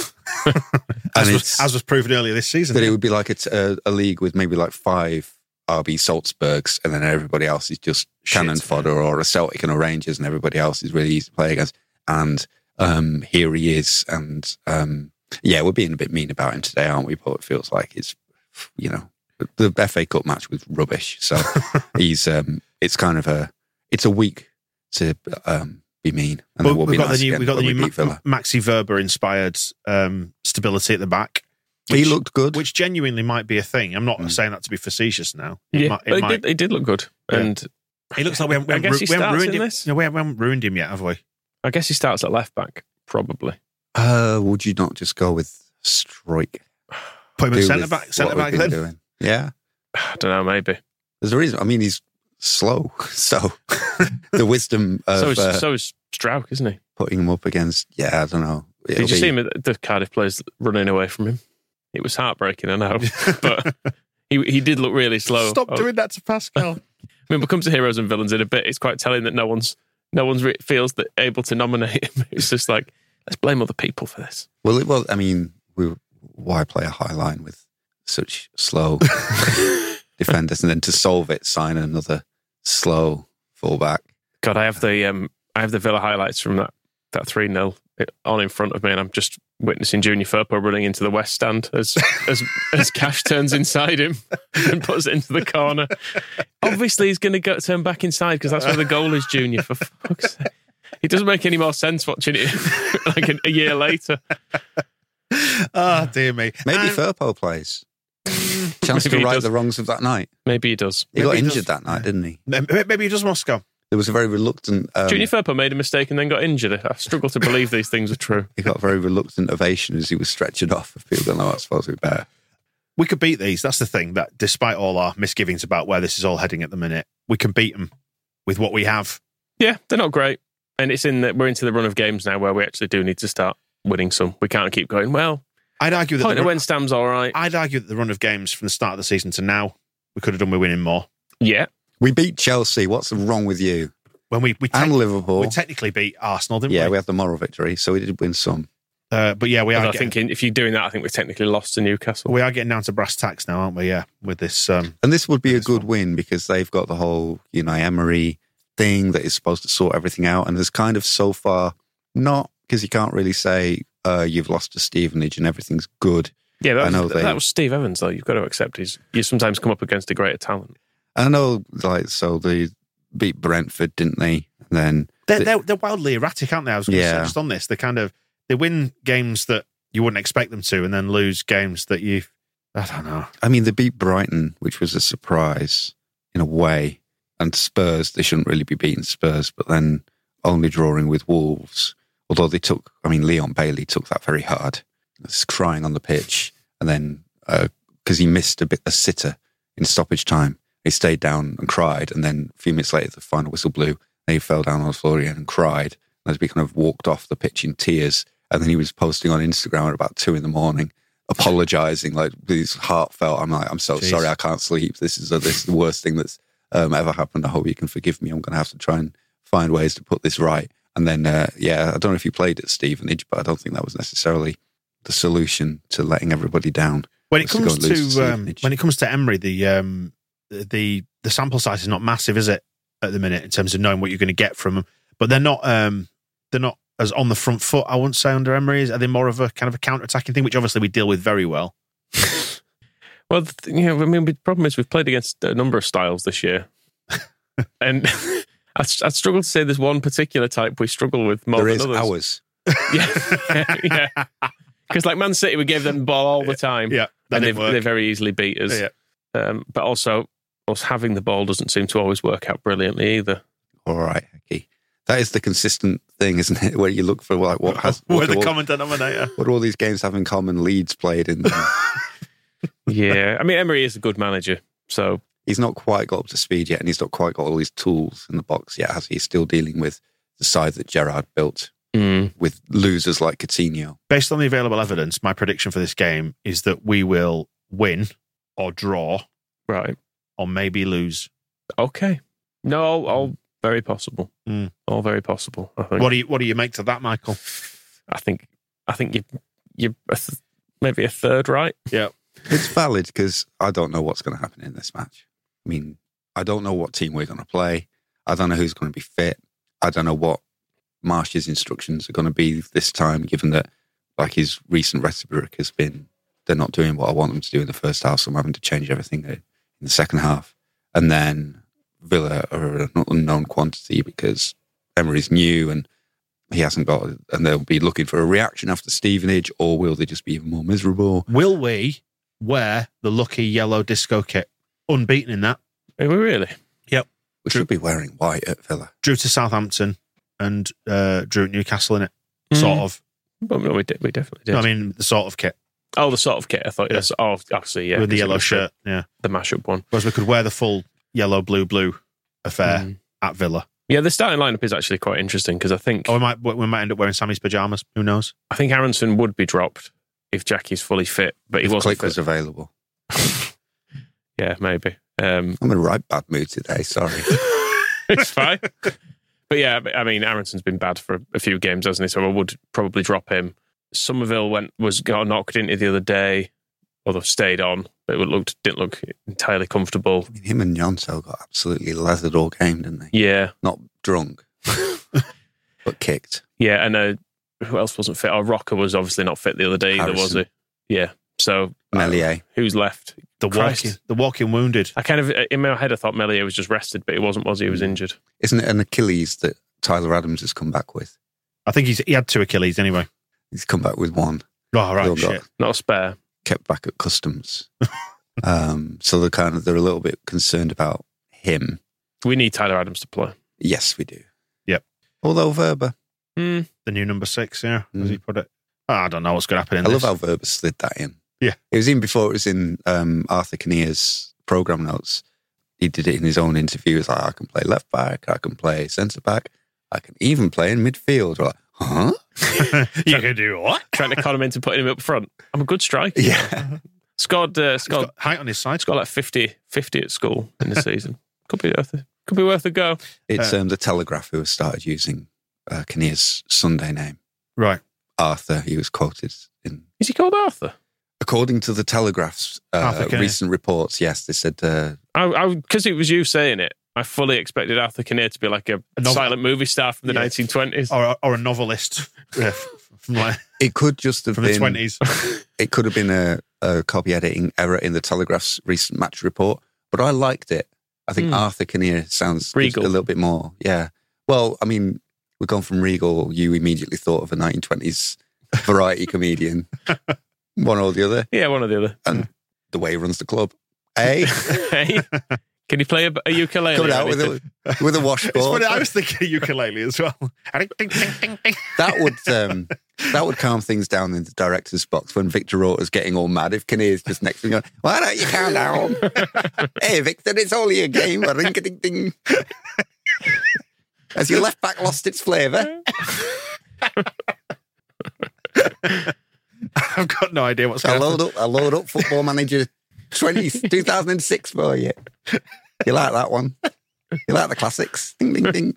as, and was, it's as was proven earlier this season. that it would be like it's a, a league with maybe like five R B Salzburgs, and then everybody else is just Shit, cannon yeah. fodder, or a Celtic and a Rangers, and everybody else is really easy to play against. And um, here he is, and um, yeah, we're being a bit mean about him today, aren't we? But it feels like it's, you know, the F A Cup match was rubbish. So he's, um, it's kind of a, it's a week to um, be mean, and But then we'll we've be got nice the new, again we got the when new we beat Villa. Ma- Maxi Verber inspired um, stability at the back. He looked good. which genuinely might be a thing. I'm not Mm. saying that to be facetious now. It Yeah, might, it but it, might- did, it did look good. Yeah. And He looks like we haven't, we I haven't, guess he ru- we haven't starts ruined in him. this. No, we haven't ruined him yet, have we? I guess he starts at left back, probably. Uh, would you not just go with Strike? Put him at Do centre with back, centre what back we've been then. doing? Yeah. I don't know, maybe. There's a reason. I mean, he's slow. So the wisdom of So is, uh, so is Strauch, isn't he? putting him up against, yeah, I don't know. It'll Did you be- see him at the Cardiff players running away from him? It was heartbreaking, I know. But he he did look really slow. Stop Oh, doing that to Pascal. I mean, we'll come to heroes and villains in a bit. It's quite telling that no one's no one's re- feels that able to nominate him. It's just like let's blame other people for this. Well, it was. I mean, we, why play a high line with such slow defenders, and then to solve it, sign another slow fullback? God, I have the um, I have the Villa highlights from that that three nil on in front of me, and I'm just witnessing Junior Firpo running into the West Stand as as as Cash turns inside him and puts it into the corner. Obviously, he's going to go turn back inside because that's where the goal is, Junior. For fuck's sake. It doesn't make any more sense watching it like a, a year later. Oh, dear me. Maybe Um, Firpo plays. Chance Maybe to he right does. the wrongs of that night. Maybe he does. He Maybe got he injured does. that night, didn't he? Maybe he does Moscow. There was a very reluctant. Um, Junior Firpo made a mistake and then got injured. I struggle to believe these things are true. he got a very reluctant ovation as he was stretching off. People don't know what's supposed to be better. We could beat these. That's the thing, that despite all our misgivings about where this is all heading at the minute, we can beat them with what we have. Yeah, they're not great. And it's in the, we're into the run of games now where we actually do need to start winning some. We can't keep going, well, I'd argue that point the of run, Wenstam's all right. I'd argue that the run of games from the start of the season to now, we could have done with winning more. Yeah. We beat Chelsea. What's wrong with you? When we we, And tec- Liverpool. we technically beat Arsenal, didn't Yeah, we? we had the moral victory, so we did win some. Uh, but yeah, we are I getting, think if you're doing that, I think we've technically lost to Newcastle. we are getting down to brass tacks now, aren't we? Yeah, with this. Um, And this would be a This good one. win because they've got the whole Unai Emery thing that is supposed to sort everything out. And there's kind of so far not, because you can't really say uh, you've lost to Stevenage and everything's good. Yeah, that I was, know they- that was Steve Evans, though. You've got to accept he's you sometimes come up against a greater talent. I know, like, so they beat Brentford, didn't they? And then they're, they're, they're wildly erratic, aren't they? I was going to Yeah. say just on this. They kind of they win games that you wouldn't expect them to, and then lose games that you. I don't know. I mean, they beat Brighton, which was a surprise in a way. And Spurs, they shouldn't really be beating Spurs, but then only drawing with Wolves. Although they took, I mean, Leon Bailey took that very hard. He was crying on the pitch. And then, because he missed a bit, a sitter in stoppage time, he stayed down and cried. And then a few minutes later, the final whistle blew. And he fell down on the floor again and cried. And as we kind of walked off the pitch in tears. And then he was posting on Instagram at about two in the morning, apologising, like, he's heartfelt. I'm like, I'm so Jeez. sorry, I can't sleep. This is, a, this is the worst thing that's um, ever happened. I hope you can forgive me. I'm going to have to try and find ways to put this right. And then, uh, yeah, I don't know if you played at Stevenage, but I don't think that was necessarily the solution to letting everybody down. When it was to go comes and lose to um, Stevenage. when it comes to Emery, the um, the the sample size is not massive, is it? At the minute, in terms of knowing what you're going to get from them, but they're not um, they're not as on the front foot. I wouldn't say under Emery. Are they more of a kind of a counter attacking thing, which obviously we deal with very well? Well, the thing- you know, I mean, the problem is we've played against a number of styles this year. And I, I struggle to say there's one particular type we struggle with more There than is others. ours. Yeah, yeah. Because like Man City, we gave them the ball all the time. Yeah, that and they, didn't work. they very easily beat us. Yeah. Um, but also, us having the ball doesn't seem to always work out brilliantly either. All right, okay. That is the consistent thing, isn't it? Where you look for like what has We're what, the do all, common denominator. what do all these games have in common? Leeds played in. Yeah, I mean, Emery is a good manager, so He's not quite got up to speed yet, and he's not quite got all his tools in the box yet, has he? He's still dealing with the side that Gerrard built mm, with losers like Coutinho. Based on the available evidence, my prediction for this game is that we will win or draw right. or maybe lose. Okay. No, all, all very possible. Mm. All very possible. I think. What do you what do you make to that, Michael? I think. I think you you a th- maybe a third right. Yeah. It's valid because I don't know what's going to happen in this match. I mean, I don't know what team we're going to play. I don't know who's going to be fit. I don't know what Marsh's instructions are going to be this time, given that like his recent rhetoric has been, they're not doing what I want them to do in the first half, so I'm having to change everything in the second half. And then Villa are an unknown quantity because Emery's new and he hasn't got, and they'll be looking for a reaction after Stevenage, or will they just be even more miserable? Will we wear the lucky yellow disco kit? Unbeaten in that. Are we really? Yep. We should be wearing white at Villa. Drew to Southampton and uh, drew at Newcastle in it. Sort Mm. of. Well, no, we did. We definitely did. I mean, the sort of kit. oh, the sort of kit. I thought. Yeah. Yes. Oh, obviously, yeah. with the 'cause it yellow was shirt. Yeah. The, the mashup one. Whereas we could wear the full yellow, blue, blue affair Mm. at Villa. Yeah, the starting lineup is actually quite interesting because I think Or we might we might end up wearing Sammy's pyjamas. Who knows? I think Aronson would be dropped if Jackie's fully fit, but he If wasn't Click was fit. available. Yeah, maybe. Um, I'm in a right bad mood today, sorry. it's fine. But yeah, I mean, Aronson's been bad for a few games, hasn't he? So I would probably drop him. Somerville went was got knocked into the other day, although stayed on, but it looked didn't look entirely comfortable. I mean, him and Gnonto got absolutely leathered all game, didn't they? Yeah. Not drunk, but kicked. Yeah, and uh, who else wasn't fit? Oh, Rocker was obviously not fit the other day either, was he? Yeah. So Melier. Uh, who's left? The Christ. walking, the walking wounded. I kind of, in my head, I thought Melier was just rested, but he wasn't, was he? He was injured. Isn't it an Achilles that Tyler Adams has come back with? I think he's he had two Achilles anyway. He's come back with one. Oh, right, Still shit. got Not a spare. kept back at customs. um, so they're kind of they're a little bit concerned about him. We need Tyler Adams to play. Yes, we do. Yep. Although Verba, Mm. The new number six, yeah, as Mm. he put it. Oh, I don't know what's going to happen in I this. love how Verba slid that in. Yeah. It was in before it was in um, Arthur Kinnear's program notes. He did it in his own interview. He was like, I can play left back, I can play centre back, I can even play in midfield. We're like, huh? You can do what? Trying to con him into putting him up front. I'm a good striker. Yeah. Scored, uh, He's scored, got height on his side. scored like fifty, fifty at school in the season. Could be worth a, could be worth a go. It's Uh, um, the Telegraph who has started using uh, Kinnear's Sunday name. Right. Arthur, he was quoted in. Is he called Arthur? According to the Telegraph's Arthur uh, Kinnear. recent reports, yes, they said uh, Because it was you saying it, I fully expected Arthur Kinnear to be like a, A novel- silent movie star from the Yeah. nineteen twenties. Or, or a novelist uh, from, like, it could just have from been the twenties. It could have been a, a copy editing error in the Telegraph's recent match report, but I liked it. I think Mm. Arthur Kinnear sounds Regal. a little bit more. Yeah. Well, I mean, we've gone from Regal. You immediately thought of a nineteen twenties variety comedian, one or the other, Yeah, one or the other. and the way he runs the club. Eh? Hey, can you play a, a ukulele? Coming or out with anything? a with a It's washboard. funny, I was thinking ukulele as well. Ding, ding, ding, ding, ding. That would um, that would calm things down in the director's box when Victor Rota's getting all mad. If Kinnear's just next to me going, why don't you calm down? Hey, Victor, it's only a game. Ring ding ding. Has your left back lost its flavour? I've got no idea what's I going load on. up, I load up Football Manager twenty, two thousand six for you. You like that one? You like the classics? Ding ding ding.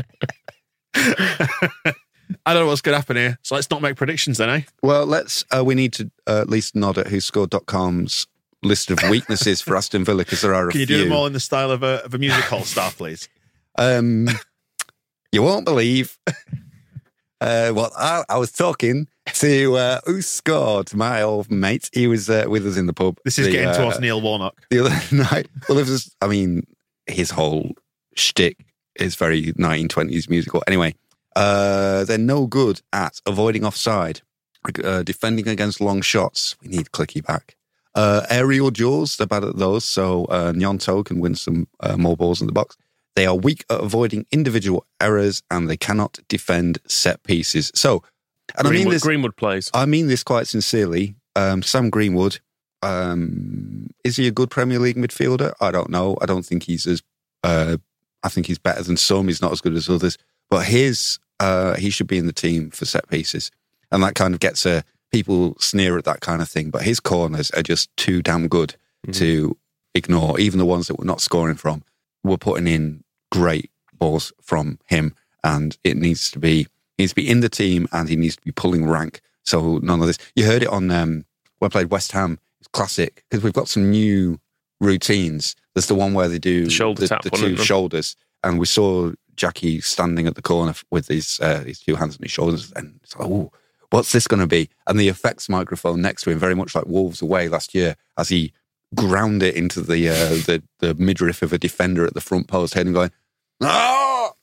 I don't know what's going to happen here. So let's not make predictions then, eh? Well, let's. Uh, we need to uh, at least nod at who scored dot com's list of weaknesses for Aston Villa because there are a Can you few. do them all in the style of a, of a music hall star, please? Um, you won't believe uh, what I, I was talking to uh, who scored, my old mate. He was uh, with us in the pub. This is the, getting uh, towards Neil Warnock. the other night. Well, it was, I mean, his whole shtick is very nineteen twenties musical. Anyway, uh, they're no good at avoiding offside, uh, defending against long shots. We need clicky back. Uh, aerial duels, they're bad at those. So uh, Gnonto can win some uh, more balls in the box. They are weak at avoiding individual errors and they cannot defend set pieces. So, and I mean Greenwood, this, Greenwood plays. I mean this quite sincerely. Um, Sam Greenwood, um, is he a good Premier League midfielder? I don't know. I don't think he's as, uh, I think he's better than some. He's not as good as others. But his, uh, he should be in the team for set pieces. And that kind of gets a, people sneer at that kind of thing. But his corners are just too damn good mm-hmm. to ignore. Even the ones that we're not scoring from, we're putting in great balls from him. And it needs to be, he needs to be in the team and he needs to be pulling rank. So none of this. You heard it on um, when I played West Ham. It's classic because we've got some new routines. There's the one where they do the, shoulder the, tap the one, two shoulders, and we saw Jackie standing at the corner with his uh, his two hands on his shoulders, and it's like, oh, what's this going to be? And the effects microphone next to him, very much like Wolves away last year, as he ground it into the uh, the the midriff of a defender at the front post, heading going, oh!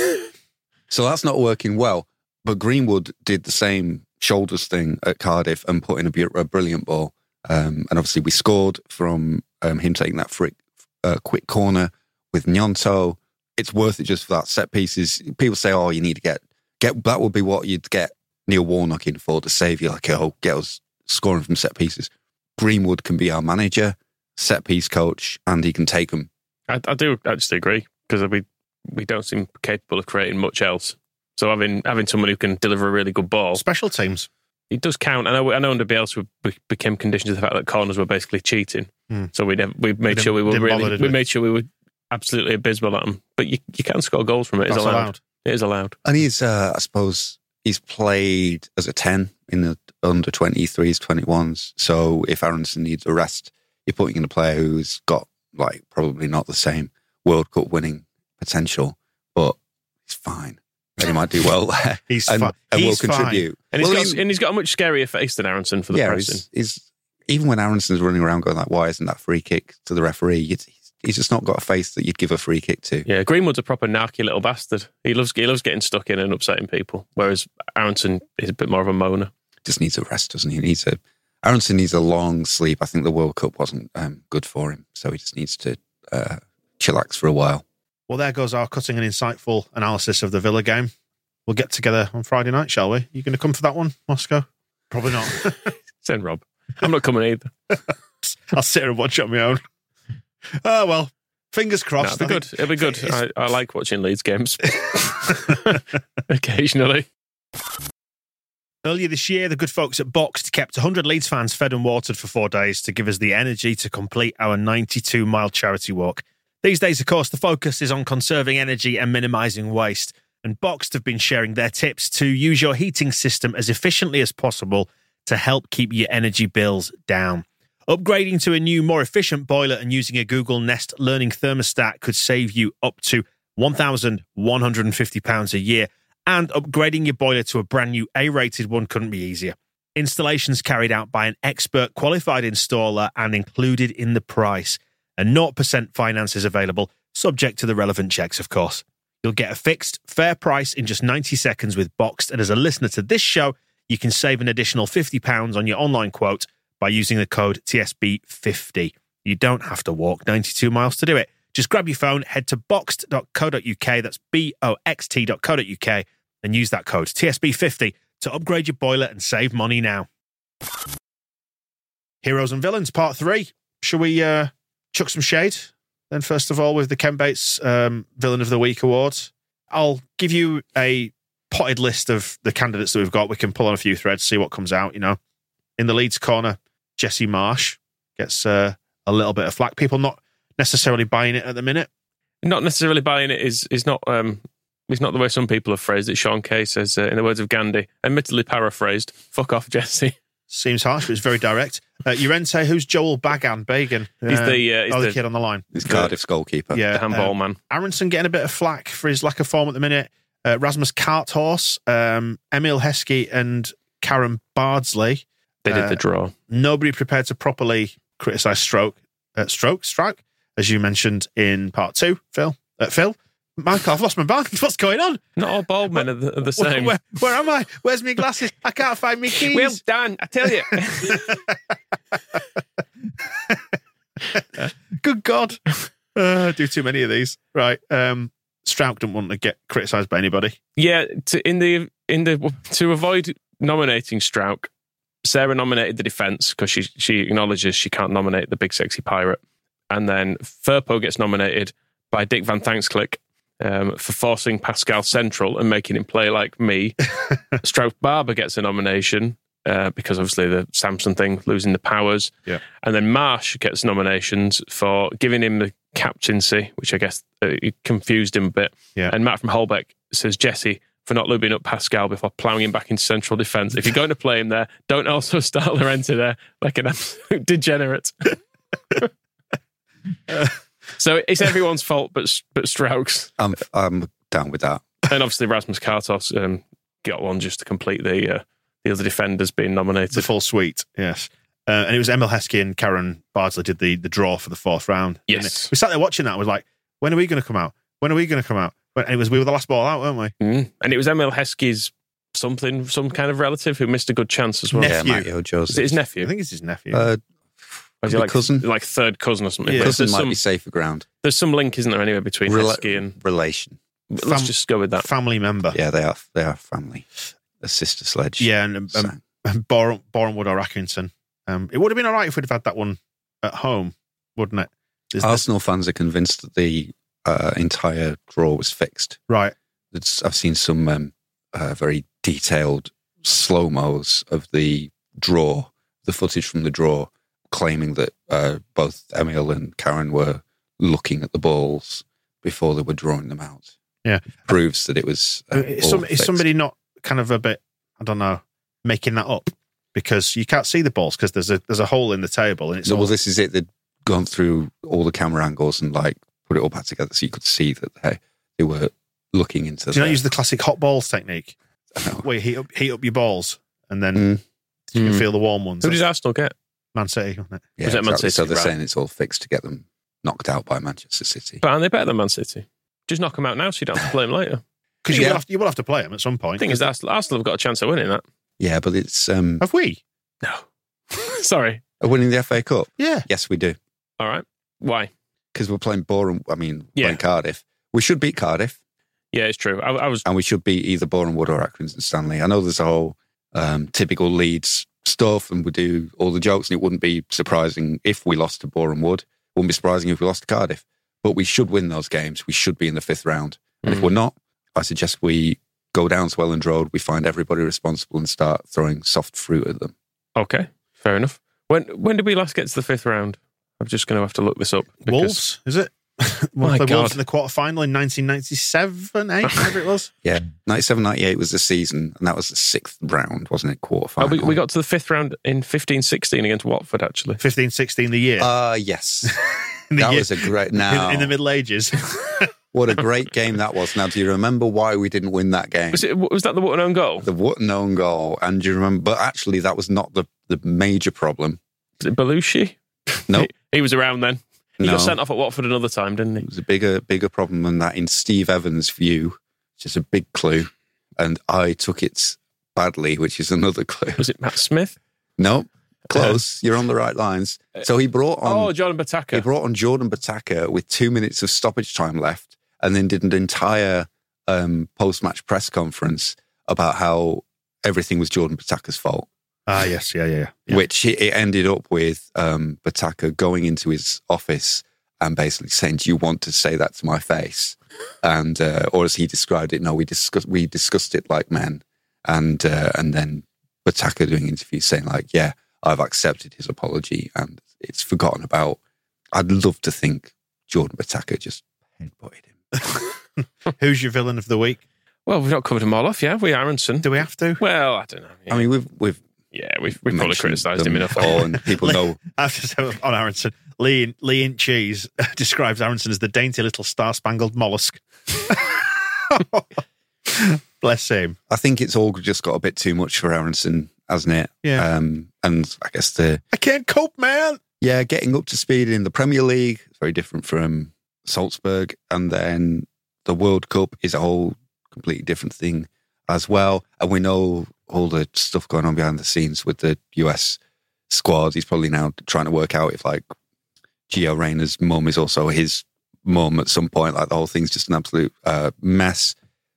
So that's not working well. But Greenwood did the same shoulders thing at Cardiff and put in a, a brilliant ball. Um, and obviously we scored from um, him taking that frick, uh, quick corner with Gnonto. It's worth it just for that set pieces. People say, oh, you need to get, get that would be what you'd get Neil Warnock in for to save you, like, oh, get us scoring from set pieces. Greenwood can be our manager, set piece coach, and he can take them. I, I do actually agree because we we don't seem capable of creating much else. So having having someone who can deliver a really good ball, Special teams. it does count. I know I know under Bielsa we became conditioned to the fact that corners were basically cheating. Hmm. So we never, we made We sure we were didn't bother, really did we we? made sure we were absolutely abysmal at them. But you you can score goals from it. It's That's allowed. allowed. It is allowed. And he's, uh, I suppose, he's played as a ten in the under twenty-threes, twenty-ones. So if Aronson needs a rest, you're putting in a player who's got, like, probably not the same World Cup winning potential, but he's fine. And he might do well there. He's and, fi- and he's will contribute. And he's, well, got, and he's got a much scarier face than Aronson for the yeah, pressing. he's, he's, even when Aronson's running around going like, why isn't that free kick to the referee? He's, he's just not got a face that you'd give a free kick to. Yeah, Greenwood's a proper narky little bastard. He loves he loves getting stuck in and upsetting people, whereas Aronson is a bit more of a moaner. Just needs a rest, doesn't he? He needs a, Aronson needs a long sleep. I think the World Cup wasn't um, good for him, so he just needs to uh, chillax for a while. Well, there goes our cutting and insightful analysis of the Villa game. We'll get together on Friday night, shall we? You going to come for that one, Moscow? Probably not. Send Rob. I'm not coming either. I'll sit here and watch it on my own. Oh, well, fingers No, crossed. it'll be good. It'll be good. I, I like watching Leeds games occasionally. Earlier this year, the good folks at Boxed kept one hundred Leeds fans fed and watered for four days to give us the energy to complete our ninety-two mile charity walk. These days, of course, the focus is on conserving energy and minimising waste. And Boxed have been sharing their tips to use your heating system as efficiently as possible to help keep your energy bills down. Upgrading to a new, more efficient boiler and using a Google Nest Learning thermostat could save you up to one thousand one hundred fifty pounds a year, and upgrading your boiler to a brand new A-rated one couldn't be easier. Installations carried out by an expert qualified installer and included in the price. And zero percent finance is available, subject to the relevant checks, of course. You'll get a fixed, fair price in just ninety seconds with Boxed, and as a listener to this show, you can save an additional fifty pounds on your online quote by using the code T S B fifty. You don't have to walk ninety-two miles to do it. Just grab your phone, head to boxed dot co dot uk, that's B O X T dot co dot uk, and use that code T S B fifty to upgrade your boiler and save money now. Heroes and Villains, Part three. Shall we uh, chuck some shade? Then first of all, with the Ken Bates um, Villain of the Week Awards. I'll give you a potted list of the candidates that we've got. We can pull on a few threads, see what comes out, you know. In the Leeds corner, Jesse Marsh gets uh, a little bit of flack. People not necessarily buying it at the minute. Not necessarily buying it is is not um, is not the way some people have phrased it. Sean Kay says, uh, in the words of Gandhi, admittedly paraphrased, fuck off, Jesse. Seems harsh, but it's very direct. Uh, Urente, who's Joel Bagan Bagan? He's the, uh, he's oh, the, the kid on the line. He's Cardiff's goalkeeper. Yeah, The handball um, man. Aronson getting a bit of flack for his lack of form at the minute. Uh, Rasmus Carthorse, um, Emil Heskey and Karen Bardsley. They did uh, the draw. Nobody prepared to properly criticise Stroke, uh, Stroke, Strike, as you mentioned in part two, Phil. Uh, Phil? Michael, I've lost my mind. What's going on? Not all bald men are the, are the same. Where, where, where am I? Where's my glasses? I can't find my keys. Well done, I tell you. Good God. Uh, do too many of these. Right. Um, Strauch don't want to get criticised by anybody. Yeah, to, in the in the to avoid nominating Strauch, Sarah nominated the defence because she she acknowledges she can't nominate the big sexy pirate, and then Firpo gets nominated by Dick Van Thanksclick um, for forcing Pascal central and making him play like me. Strauch Barber gets a nomination uh, because obviously the Samson thing, losing the powers, yeah, and then Marsh gets nominations for giving him the captaincy, which I guess uh, confused him a bit. Yeah, and Matt from Holbeck says Jesse for not lubing up Pascal before ploughing him back into central defence. If you're going to play him there, don't also start Llorente there like an absolute degenerate. uh, so it's everyone's fault but but Strauch's. I'm, I'm down with that. And obviously Rasmus Cartos um, got one just to complete the uh, the other defenders being nominated. The full suite, yes. Uh, and it was Emil Heskey and Karen Bardsley did the, the draw for the fourth round. Yes. We sat there watching that and was like, when are we going to come out? When are we going to come out? And it was, we were the last ball out, weren't we? Mm. And it was Emil Heskey's something, some kind of relative who missed a good chance as well. Nephew. Yeah, Matteo Joseph. Is it his nephew? I think it's his nephew. Uh, Or is he like cousin? like third cousin or something? Yeah. But Cousin there's might some, be safer ground. There's some link, isn't there, anyway, between Rela- Heskey and... relation. Let's Fam- just go with that. Family member. Yeah, they are. They are family. A sister sledge. Yeah, and um, So- um, Bor- Bournemouth or Accrington. Um, it would have been all right if we'd have had that one at home, wouldn't it? There's Arsenal fans are convinced that the uh, entire draw was fixed. this- right. It's, I've seen some um, uh, very detailed slow-mos of the draw, the footage from the draw, claiming that uh, both Emil and Karen were looking at the balls before they were drawing them out. Yeah. proves that it was. Uh, is, all some, is fixed. somebody not kind of a bit, I don't know, making that up? Because you can't see the balls because there's a there's a hole in the table. And it's No, all, well, this is it. They'd gone through all the camera angles and like put it all back together so you could see that they, they were looking into do you not the- use the classic hot balls technique? No. Where you heat up, heat up your balls and then Mm. you can Mm. feel the warm ones. Who did Arsenal get? Man City, wasn't it? Yeah, Was it Man exactly. City? So they're Right. saying it's all fixed to get them knocked out by Manchester City. But aren't they better than Man City? Just knock them out now so you don't have to play them later. Because you, Yeah. will have to- you will have to play them at some The point. thing is, Arsenal, Arsenal have got a chance of winning that. Yeah, but it's um, Have we? No. Sorry. winning the F A Cup. Yeah. Yes, we do. All right. Why? Because we're playing Boreham. I mean, Yeah. playing Cardiff. We should beat Cardiff, Yeah, it's true. I, I was. and we should beat either Boreham Wood or Accrington Stanley. I know there's a whole um, typical Leeds stuff, and we do all the jokes, and it wouldn't be surprising if we lost to Boreham Wood. It wouldn't be surprising if we lost to Cardiff. But we should win those games. We should be in the fifth round. And if Mm. we're not, I suggest we go down to Welland Road, we find everybody responsible and start throwing soft fruit at them. Okay. Fair enough. When when did we last get to the fifth round? I'm just going to have to look this up. because- Wolves, is it? My the God. Wolves in the quarter final in nineteen ninety-seven, eight, whatever it was. Yeah, ninety-seven ninety-eight was the season, and that was the sixth round, wasn't it? Quarter Oh, final. we, we got to the fifth round in fifteen sixteen against Watford, actually. fifteen sixteen the year. Uh, yes. in the that year- was a great. Now, in, in the Middle Ages. what a great game that was. Now, do you remember why we didn't win that game? Was, it, was that the Wootton own goal? The Wootton own goal, and do you remember? But actually, that was not the the major problem. Was it Belushi? No, He, he was around then. He no, got sent off at Watford another time, didn't he? it was a bigger bigger problem than that. In Steve Evans' view, which is a big clue, and I took it badly, which is another clue. Was it Matt Smith? No, close. You're on the right lines. So he brought on. oh, Jordan He Bataka. brought on Jordan Bataka with two minutes of stoppage time left, and then did an entire um, post-match press conference about how everything was Jordan Bataka's fault. ah, yes, yeah, yeah. yeah. Which it it ended up with um, Bataka going into his office and basically saying, "Do you want to say that to my face?" And uh, or as he described it, no, we discussed we discussed it like men, and uh, and then Bataka doing interviews saying like, "Yeah, I've accepted his apology and it's forgotten about." I'd love to think Jordan Bataka just headbutted him. Who's your villain of the week? Well, we've not covered them all off, yeah? We Aronson. Do we have to? Well, I don't know. Yeah, I mean, we've we've yeah we've, we've probably mentioned criticised him them enough. all, and people know. I have to say on Aronson, Lee, Lee in Cheese describes Aronson as the dainty little star-spangled mollusk. Bless him. I think it's all just got a bit too much for Aronson, hasn't it? Yeah. Um, and I guess the I can't cope, man. yeah, getting up to speed in the Premier League is very different from Salzburg, and then the World Cup is a whole completely different thing as well. And we know all the stuff going on behind the scenes with the U S squad. He's probably now trying to work out if like Gio Reyna's mum is also his mum at some point. Like the whole thing's just an absolute uh, mess.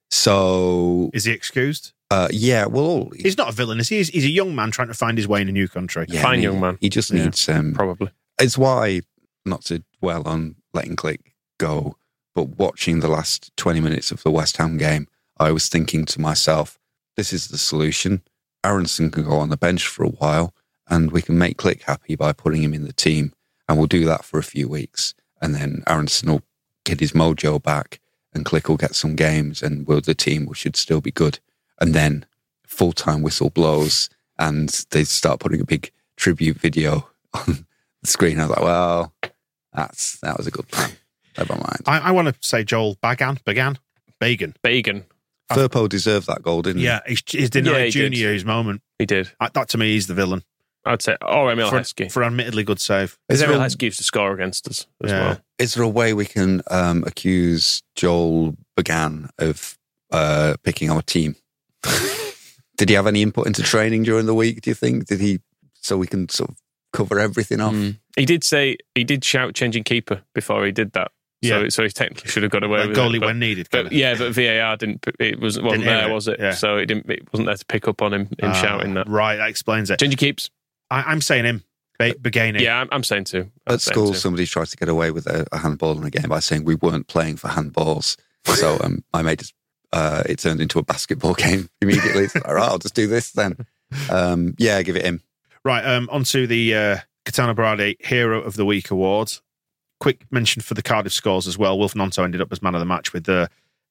So Is he excused? uh, yeah, well, He's not a villain, is he? He's, he's a young man trying to find his way in a new country. yeah, Fine he- young man. He just Yeah. needs um, Probably. it's why, not to dwell on letting Click go, but watching the last twenty minutes of the West Ham game, I was thinking to myself, this is the solution. Aronson can go on the bench for a while and we can make Click happy by putting him in the team. And we'll do that for a few weeks. And then Aronson will get his mojo back and Click will get some games and we'll, the team should still be good. And then full-time whistle blows and they start putting a big tribute video on the screen. I was like, well, that's that was a good plan. Never mind. I, I want to say Joel Bagan, Bagan, Bagan. Bagan. Firpo deserved that goal, didn't he? Yeah, he's, he's denied Yeah, he did. Junior his moment. He did. Uh, That to me, he's the villain. I'd say, or Emil For, Heskey. for admittedly good save. Because Is Emil there a- Heskey used to score against us as Yeah. well. Is there a way we can um, accuse Joel Bagan of uh, picking our team? Did he have any input into training during the week, do you think? Did he, so we can sort of cover everything off? Mm. He did say, he did shout changing keeper before he did that. So, Yeah. so he technically should have got away Like with goalie it. but- when needed. kind But of. yeah, but V A R didn't. It was wasn't Didn't hear there, it, was it? yeah. So it didn't. It wasn't there to pick up on him. Him Ah, shouting that. Right, that explains it. Ginger keeps. I, I'm saying him. Ba- Bagani. Yeah, I'm, I'm saying too. I'm At saying school, too. somebody tried to get away with a, a handball in a game by saying we weren't playing for handballs. So um, I made it, uh, it turned into a basketball game immediately. It's like, all right, I'll just do this then. Um, yeah, give it him. Right, um, on to the uh, Katana Brady Hero of the Week award. Quick mention for the Cardiff scores as well. Wilf Nonto ended up as man of the match with uh,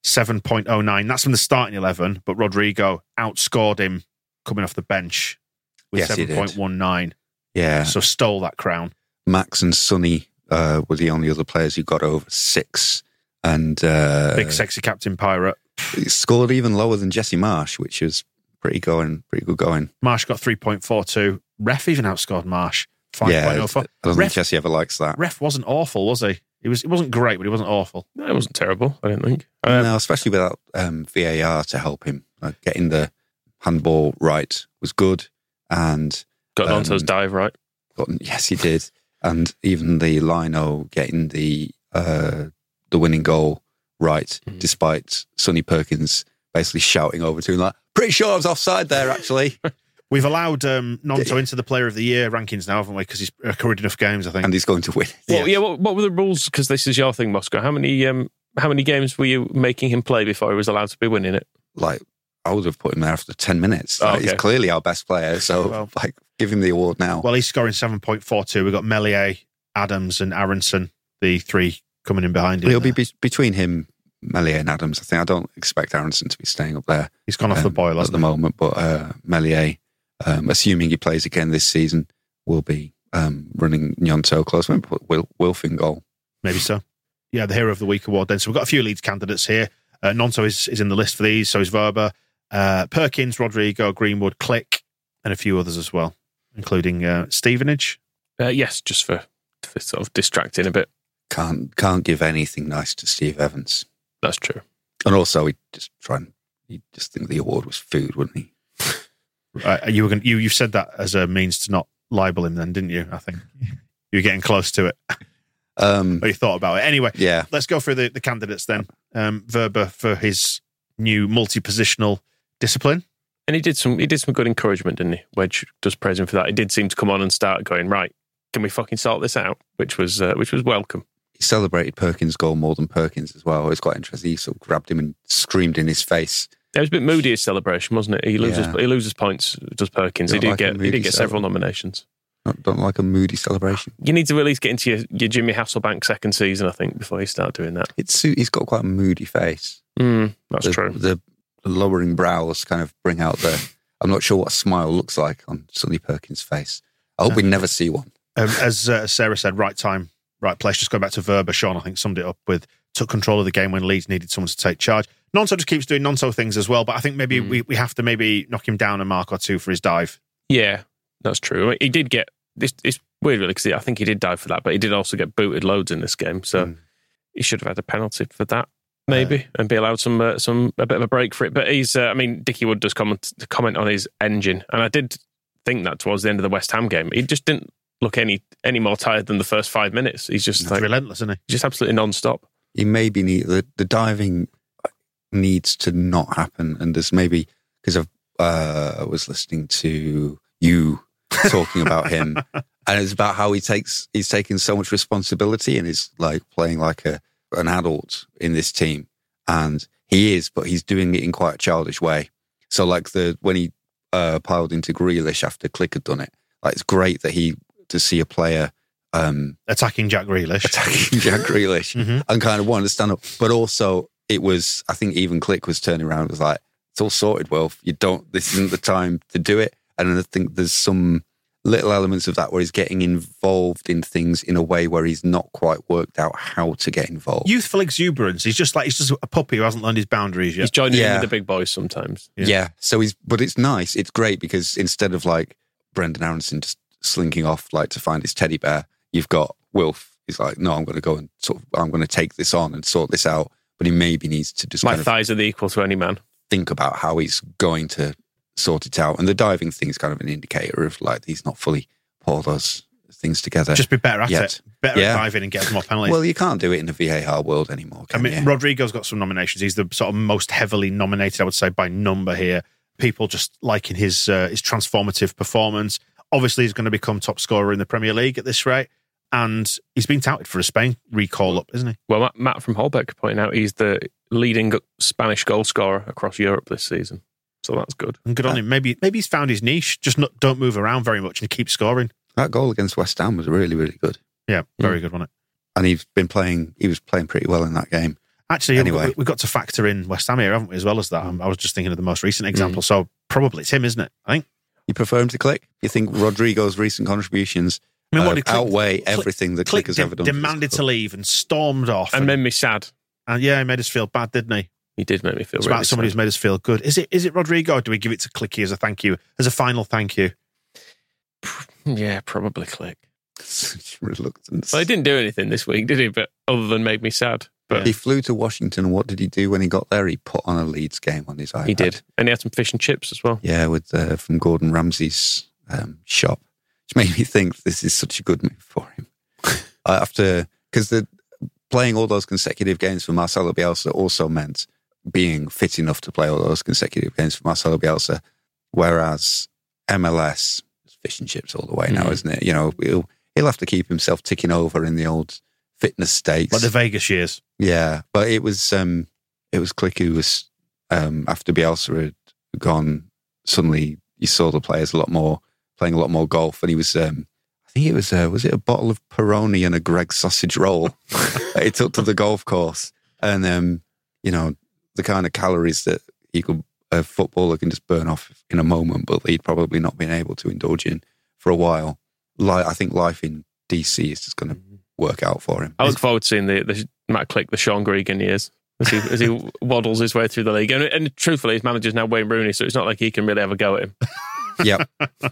seven point oh nine. That's from the starting eleven, but Rodrigo outscored him coming off the bench with Yes, he did. seven point one nine. Yeah. So stole that crown. Max and Sonny uh, were the only other players who got over six. And uh, Big sexy Captain Pirate. he scored even lower than Jesse Marsh, which was pretty going, pretty good going. Marsh got three point four two. Ref even outscored Marsh. Yeah, five point oh I four. don't Ref, think Jesse ever likes that. Ref wasn't awful, was he? He was. It wasn't great, but he wasn't awful. No, it wasn't terrible, I don't think. Um, no, especially without um, V A R to help him. Like getting the handball right was good. And got um, Nonto's dive right. got, yes, he did. And even the Lino getting the uh, the winning goal right, Mm. despite Sonny Perkins basically shouting over to him like, pretty sure I was offside there, actually. We've allowed um, Nonto into the Player of the Year rankings now, haven't we? Because he's accrued enough games, I think. And he's going to win. Well, yeah. What, what were the rules? Because this is your thing, Moscow. How many um, how many games were you making him play before he was allowed to be winning it? Like, I would have put him there after ten minutes. Oh, Like, okay. He's clearly our best player. So, Well- like, give him the award now. Well, he's scoring seven point four two. We've got Melier, Adams, and Aronson, the three coming in behind him. It'll be there. be- between him, Melier, and Adams. I think I don't expect Aronson to be staying up there. He's gone off the um, boil, at hasn't the he? moment. But uh, Melier, um, assuming he plays again this season, will be um, running Nyonto close. Maybe put Wil- Wilf in goal. Maybe so. Yeah, the Hero of the Week award then. So we've got a few Leeds candidates here. Uh, Nonto is, is in the list for these, so is Verba. Uh, Perkins, Rodrigo, Greenwood, Click, and a few others as well, including uh, Stevenage. Uh, yes, just for, for sort of distracting a bit. Can't can't give anything nice to Steve Evans. That's true. And also, he just try and he just think the award was food, wouldn't he? Uh, you were going you you said that as a means to not libel him, then, didn't you? I think you were getting close to it. Um, Or you thought about it. Anyway, yeah, let's go through the, the candidates then. Um, Verba for his new multi-positional discipline. And he did some he did some good encouragement, didn't he? Wedge does praise him for that. He did seem to come on and start going, right, can we fucking sort this out? Which was uh, which was welcome. he celebrated Perkins' goal more than Perkins as well. It was quite interesting. He sort of grabbed him and screamed in his face. It was a bit moody, his celebration, wasn't it? He loses Yeah. he loses points, does Perkins. You He don't did like a get he moody did get several celebration? nominations. Don't, don't like a moody celebration. You need to at least get into your, your Jimmy Hasselbank second season, I think, before you start doing that. It's he's got quite a moody face. Mm, that's the, true. The lowering brows kind of bring out the. I'm not sure what a smile looks like on Sonny Perkins' face. I hope we never see one. Um, as uh, Sarah said, right time, right place. Just going back to Verba, Sean, I think, summed it up with took control of the game when Leeds needed someone to take charge. Nonto just keeps doing Nonto things as well, but I think maybe Mm. we, we have to maybe knock him down a mark or two for his dive. Yeah, that's true. I mean, he did get this. It's weird, really, because I think he did dive for that, but he did also get booted loads in this game, so Mm. he should have had a penalty for that, maybe, and be allowed some uh, some a bit of a break for it. But he's, uh, I mean, Dickie Wood does comment comment on his engine, and I did think that towards the end of the West Ham game, he just didn't look any any more tired than the first five minutes. He's just He's like relentless, isn't he? just absolutely non-stop. He maybe need the, the diving needs to not happen, and there's maybe because I've uh, I was listening to you talking about him, and it's about how he takes he's taking so much responsibility and is like playing like a an adult in this team, and he is, but he's doing it in quite a childish way. So like the when he uh, piled into Grealish after Click had done it, like it's great that he to see a player. Um, Attacking Jack Grealish. attacking Jack Grealish Mhm. and kind of wanted to stand up. But also, it was, I think even Click was turning around and was like, it's all sorted, Wilf. You don't, this isn't the time to do it. And I think there's some little elements of that where he's getting involved in things in a way where he's not quite worked out how to get involved. Youthful exuberance. He's just like, he's just a puppy who hasn't learned his boundaries yet. He's joining in Yeah. with the big boys sometimes. Yeah. yeah. So he's, but it's nice. It's great because instead of like Brendan Aronson just slinking off like to find his teddy bear, you've got Wilf. He's like, no, I'm going to go and sort of, I'm going to take this on and sort this out. But he maybe needs to just My kind of thighs are the equal to any man. think about how he's going to sort it out. And the diving thing is kind of an indicator of like he's not fully put all those things together. Just be better at Yet. it. Better Yeah. at diving and get some more penalties. Well, you can't do it in the V A R world anymore, I can mean, you? Rodrigo's got some nominations. He's the sort of most heavily nominated, I would say, by number here. People just liking his uh, his transformative performance. Obviously, he's going to become top scorer in the Premier League at this rate. And he's been touted for a Spain recall up, isn't he? Well, Matt, Matt from Holbeck pointing out he's the leading Spanish goal scorer across Europe this season. So that's good. And good on him. Maybe maybe he's found his niche. Just not, don't move around very much and keep scoring. That goal against West Ham was really, really good. Yeah, very good, wasn't it? And he's been playing, he was playing pretty well in that game. Actually, Anyway. we- we've got to factor in West Ham here, haven't we, as well as that? I was just thinking of the most recent example. Mm. So probably it's him, isn't it? I think. You prefer him to Click? You think Rodrigo's recent contributions I mean, what uh, Click, outweigh Click, everything that Click, Click has de- ever done? Demanded to leave and stormed off. And, and made me sad. And yeah, he made us feel bad, didn't he? He did make me feel it's really about somebody sad. who's made us feel good. Is it is it Rodrigo, or do we give it to Clicky as a thank you, as a final thank you? Yeah, probably Click. Such reluctance. Well, he didn't do anything this week, did he? But other than make me sad. But yeah. He flew to Washington, and what did he do when he got there? He put on a Leeds game on his iPad. He did. And he had some fish and chips as well. Yeah, with uh, from Gordon Ramsay's um, shop, which made me think this is such a good move for him. uh, after because the playing all those consecutive games for Marcelo Bielsa also meant being fit enough to play all those consecutive games for Marcelo Bielsa, whereas M L S is fish and chips all the way now, mm. isn't it? You know, he'll, he'll have to keep himself ticking over in the old fitness stakes, like the Vegas years. Yeah, but it was um, it was Click who was um, after Bielsa had gone. Suddenly, you saw the players a lot more playing a lot more golf, and he was. Um, I think it was uh, was it a bottle of Peroni and a Greggs sausage roll that he took to the golf course, and um, you know the kind of calories that he could a footballer can just burn off in a moment, but he'd probably not been able to indulge in for a while. Like I think life in D C is just going to work out for him. I look forward to seeing the, the Matt Click, the Sean Gregan years as he, as he waddles his way through the league. And, and truthfully, his manager's now Wayne Rooney, so it's not like he can really have a go at him. Yep.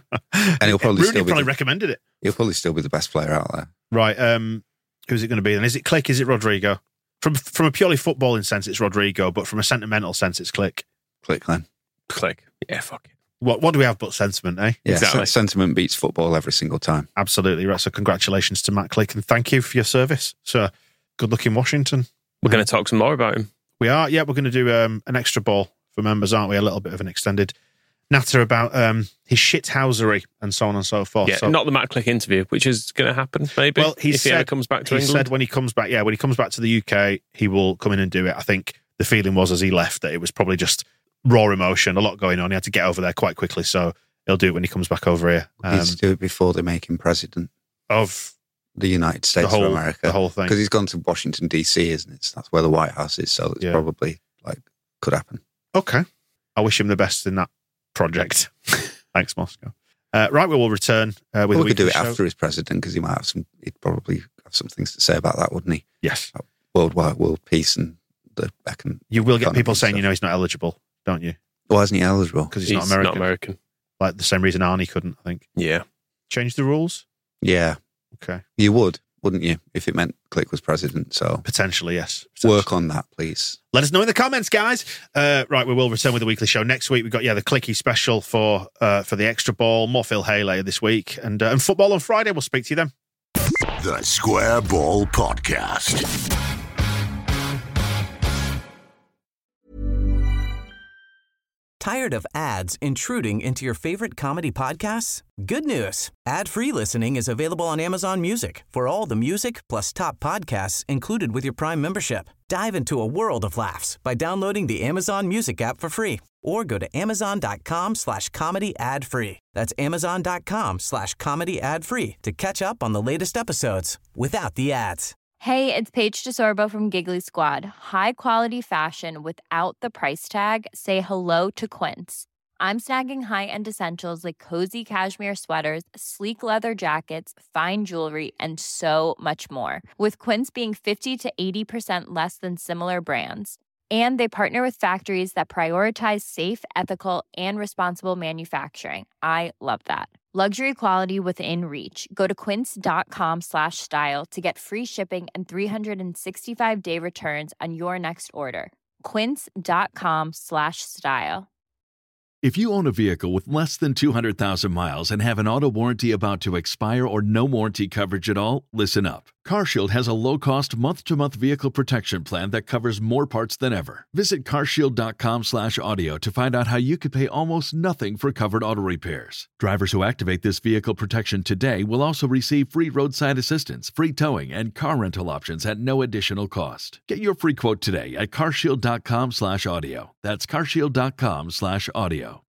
And he'll probably Rooney still be probably the, recommended it. He'll probably still be the best player out there. Right. Um, who's it going to be then? Is it Click? Is it Rodrigo? From from a purely footballing sense, it's Rodrigo, but from a sentimental sense, it's Click. Click, then. Click. Yeah, fuck it. What what do we have but sentiment, eh? Yeah, exactly. Sentiment beats football every single time. Absolutely right. So congratulations to Matt Click and thank you for your service. So good luck in Washington. We're going to talk some more about him. We are. Yeah, we're going to do um, an extra ball for members, aren't we? A little bit of an extended natter about um, his shithousery and so on and so forth. Yeah, so, not the Matt Click interview, which is going to happen maybe well, he if said, he ever comes back to he England. said when he comes back, yeah, when he comes back to the U K, he will come in and do it. I think the feeling was as he left that it was probably just raw emotion, a lot going on. He had to get over there quite quickly, so he'll do it when he comes back over here. Um, he needs to do it before they make him president of the United States the whole, of America. The whole thing. Because he's gone to Washington, D C, isn't it? So that's where the White House is, so it's yeah. probably like could happen. Okay. I wish him the best in that project. Thanks, Moscow. Uh, right, we will return uh, with well, a we could do it show. after he's president because he might have some. He'd probably have some things to say about that, wouldn't he? Yes. About worldwide world peace and the econ- You will get people saying, stuff. you know, he's not eligible, don't you? Why isn't he eligible? Because he's, he's not American. not American. Like the same reason Arnie couldn't, I think. Yeah. Change the rules? Yeah. Okay. You would, wouldn't you, if it meant Click was president? So potentially, yes. Potentially. Work on that, please. Let us know in the comments, guys. Uh, right, we will return with the weekly show next week. We've got yeah the Clicky special for uh, for the extra ball, more Phil Hay later this week, and uh, and football on Friday. We'll speak to you then. The Square Ball Podcast. Tired of ads intruding into your favorite comedy podcasts? Good news. Ad-free listening is available on Amazon Music for all the music plus top podcasts included with your Prime membership. Dive into a world of laughs by downloading the Amazon Music app for free or go to amazon.com slash comedy ad free. That's amazon.com slash comedy ad free to catch up on the latest episodes without the ads. Hey, it's Paige DeSorbo from Giggly Squad. High quality fashion without the price tag. Say hello to Quince. I'm snagging high-end essentials like cozy cashmere sweaters, sleek leather jackets, fine jewelry, and so much more. With Quince being fifty to eighty percent less than similar brands. And they partner with factories that prioritize safe, ethical, and responsible manufacturing. I love that. Luxury quality within reach. Go to quince.com slash style to get free shipping and three sixty-five day returns on your next order. Quince.com slash style. If you own a vehicle with less than two hundred thousand miles and have an auto warranty about to expire or no warranty coverage at all, listen up. CarShield has a low-cost month-to-month vehicle protection plan that covers more parts than ever. Visit carshield.com slash audio to find out how you could pay almost nothing for covered auto repairs. Drivers who activate this vehicle protection today will also receive free roadside assistance, free towing, and car rental options at no additional cost. Get your free quote today at carshield.com slash audio. That's carshield.com slash audio.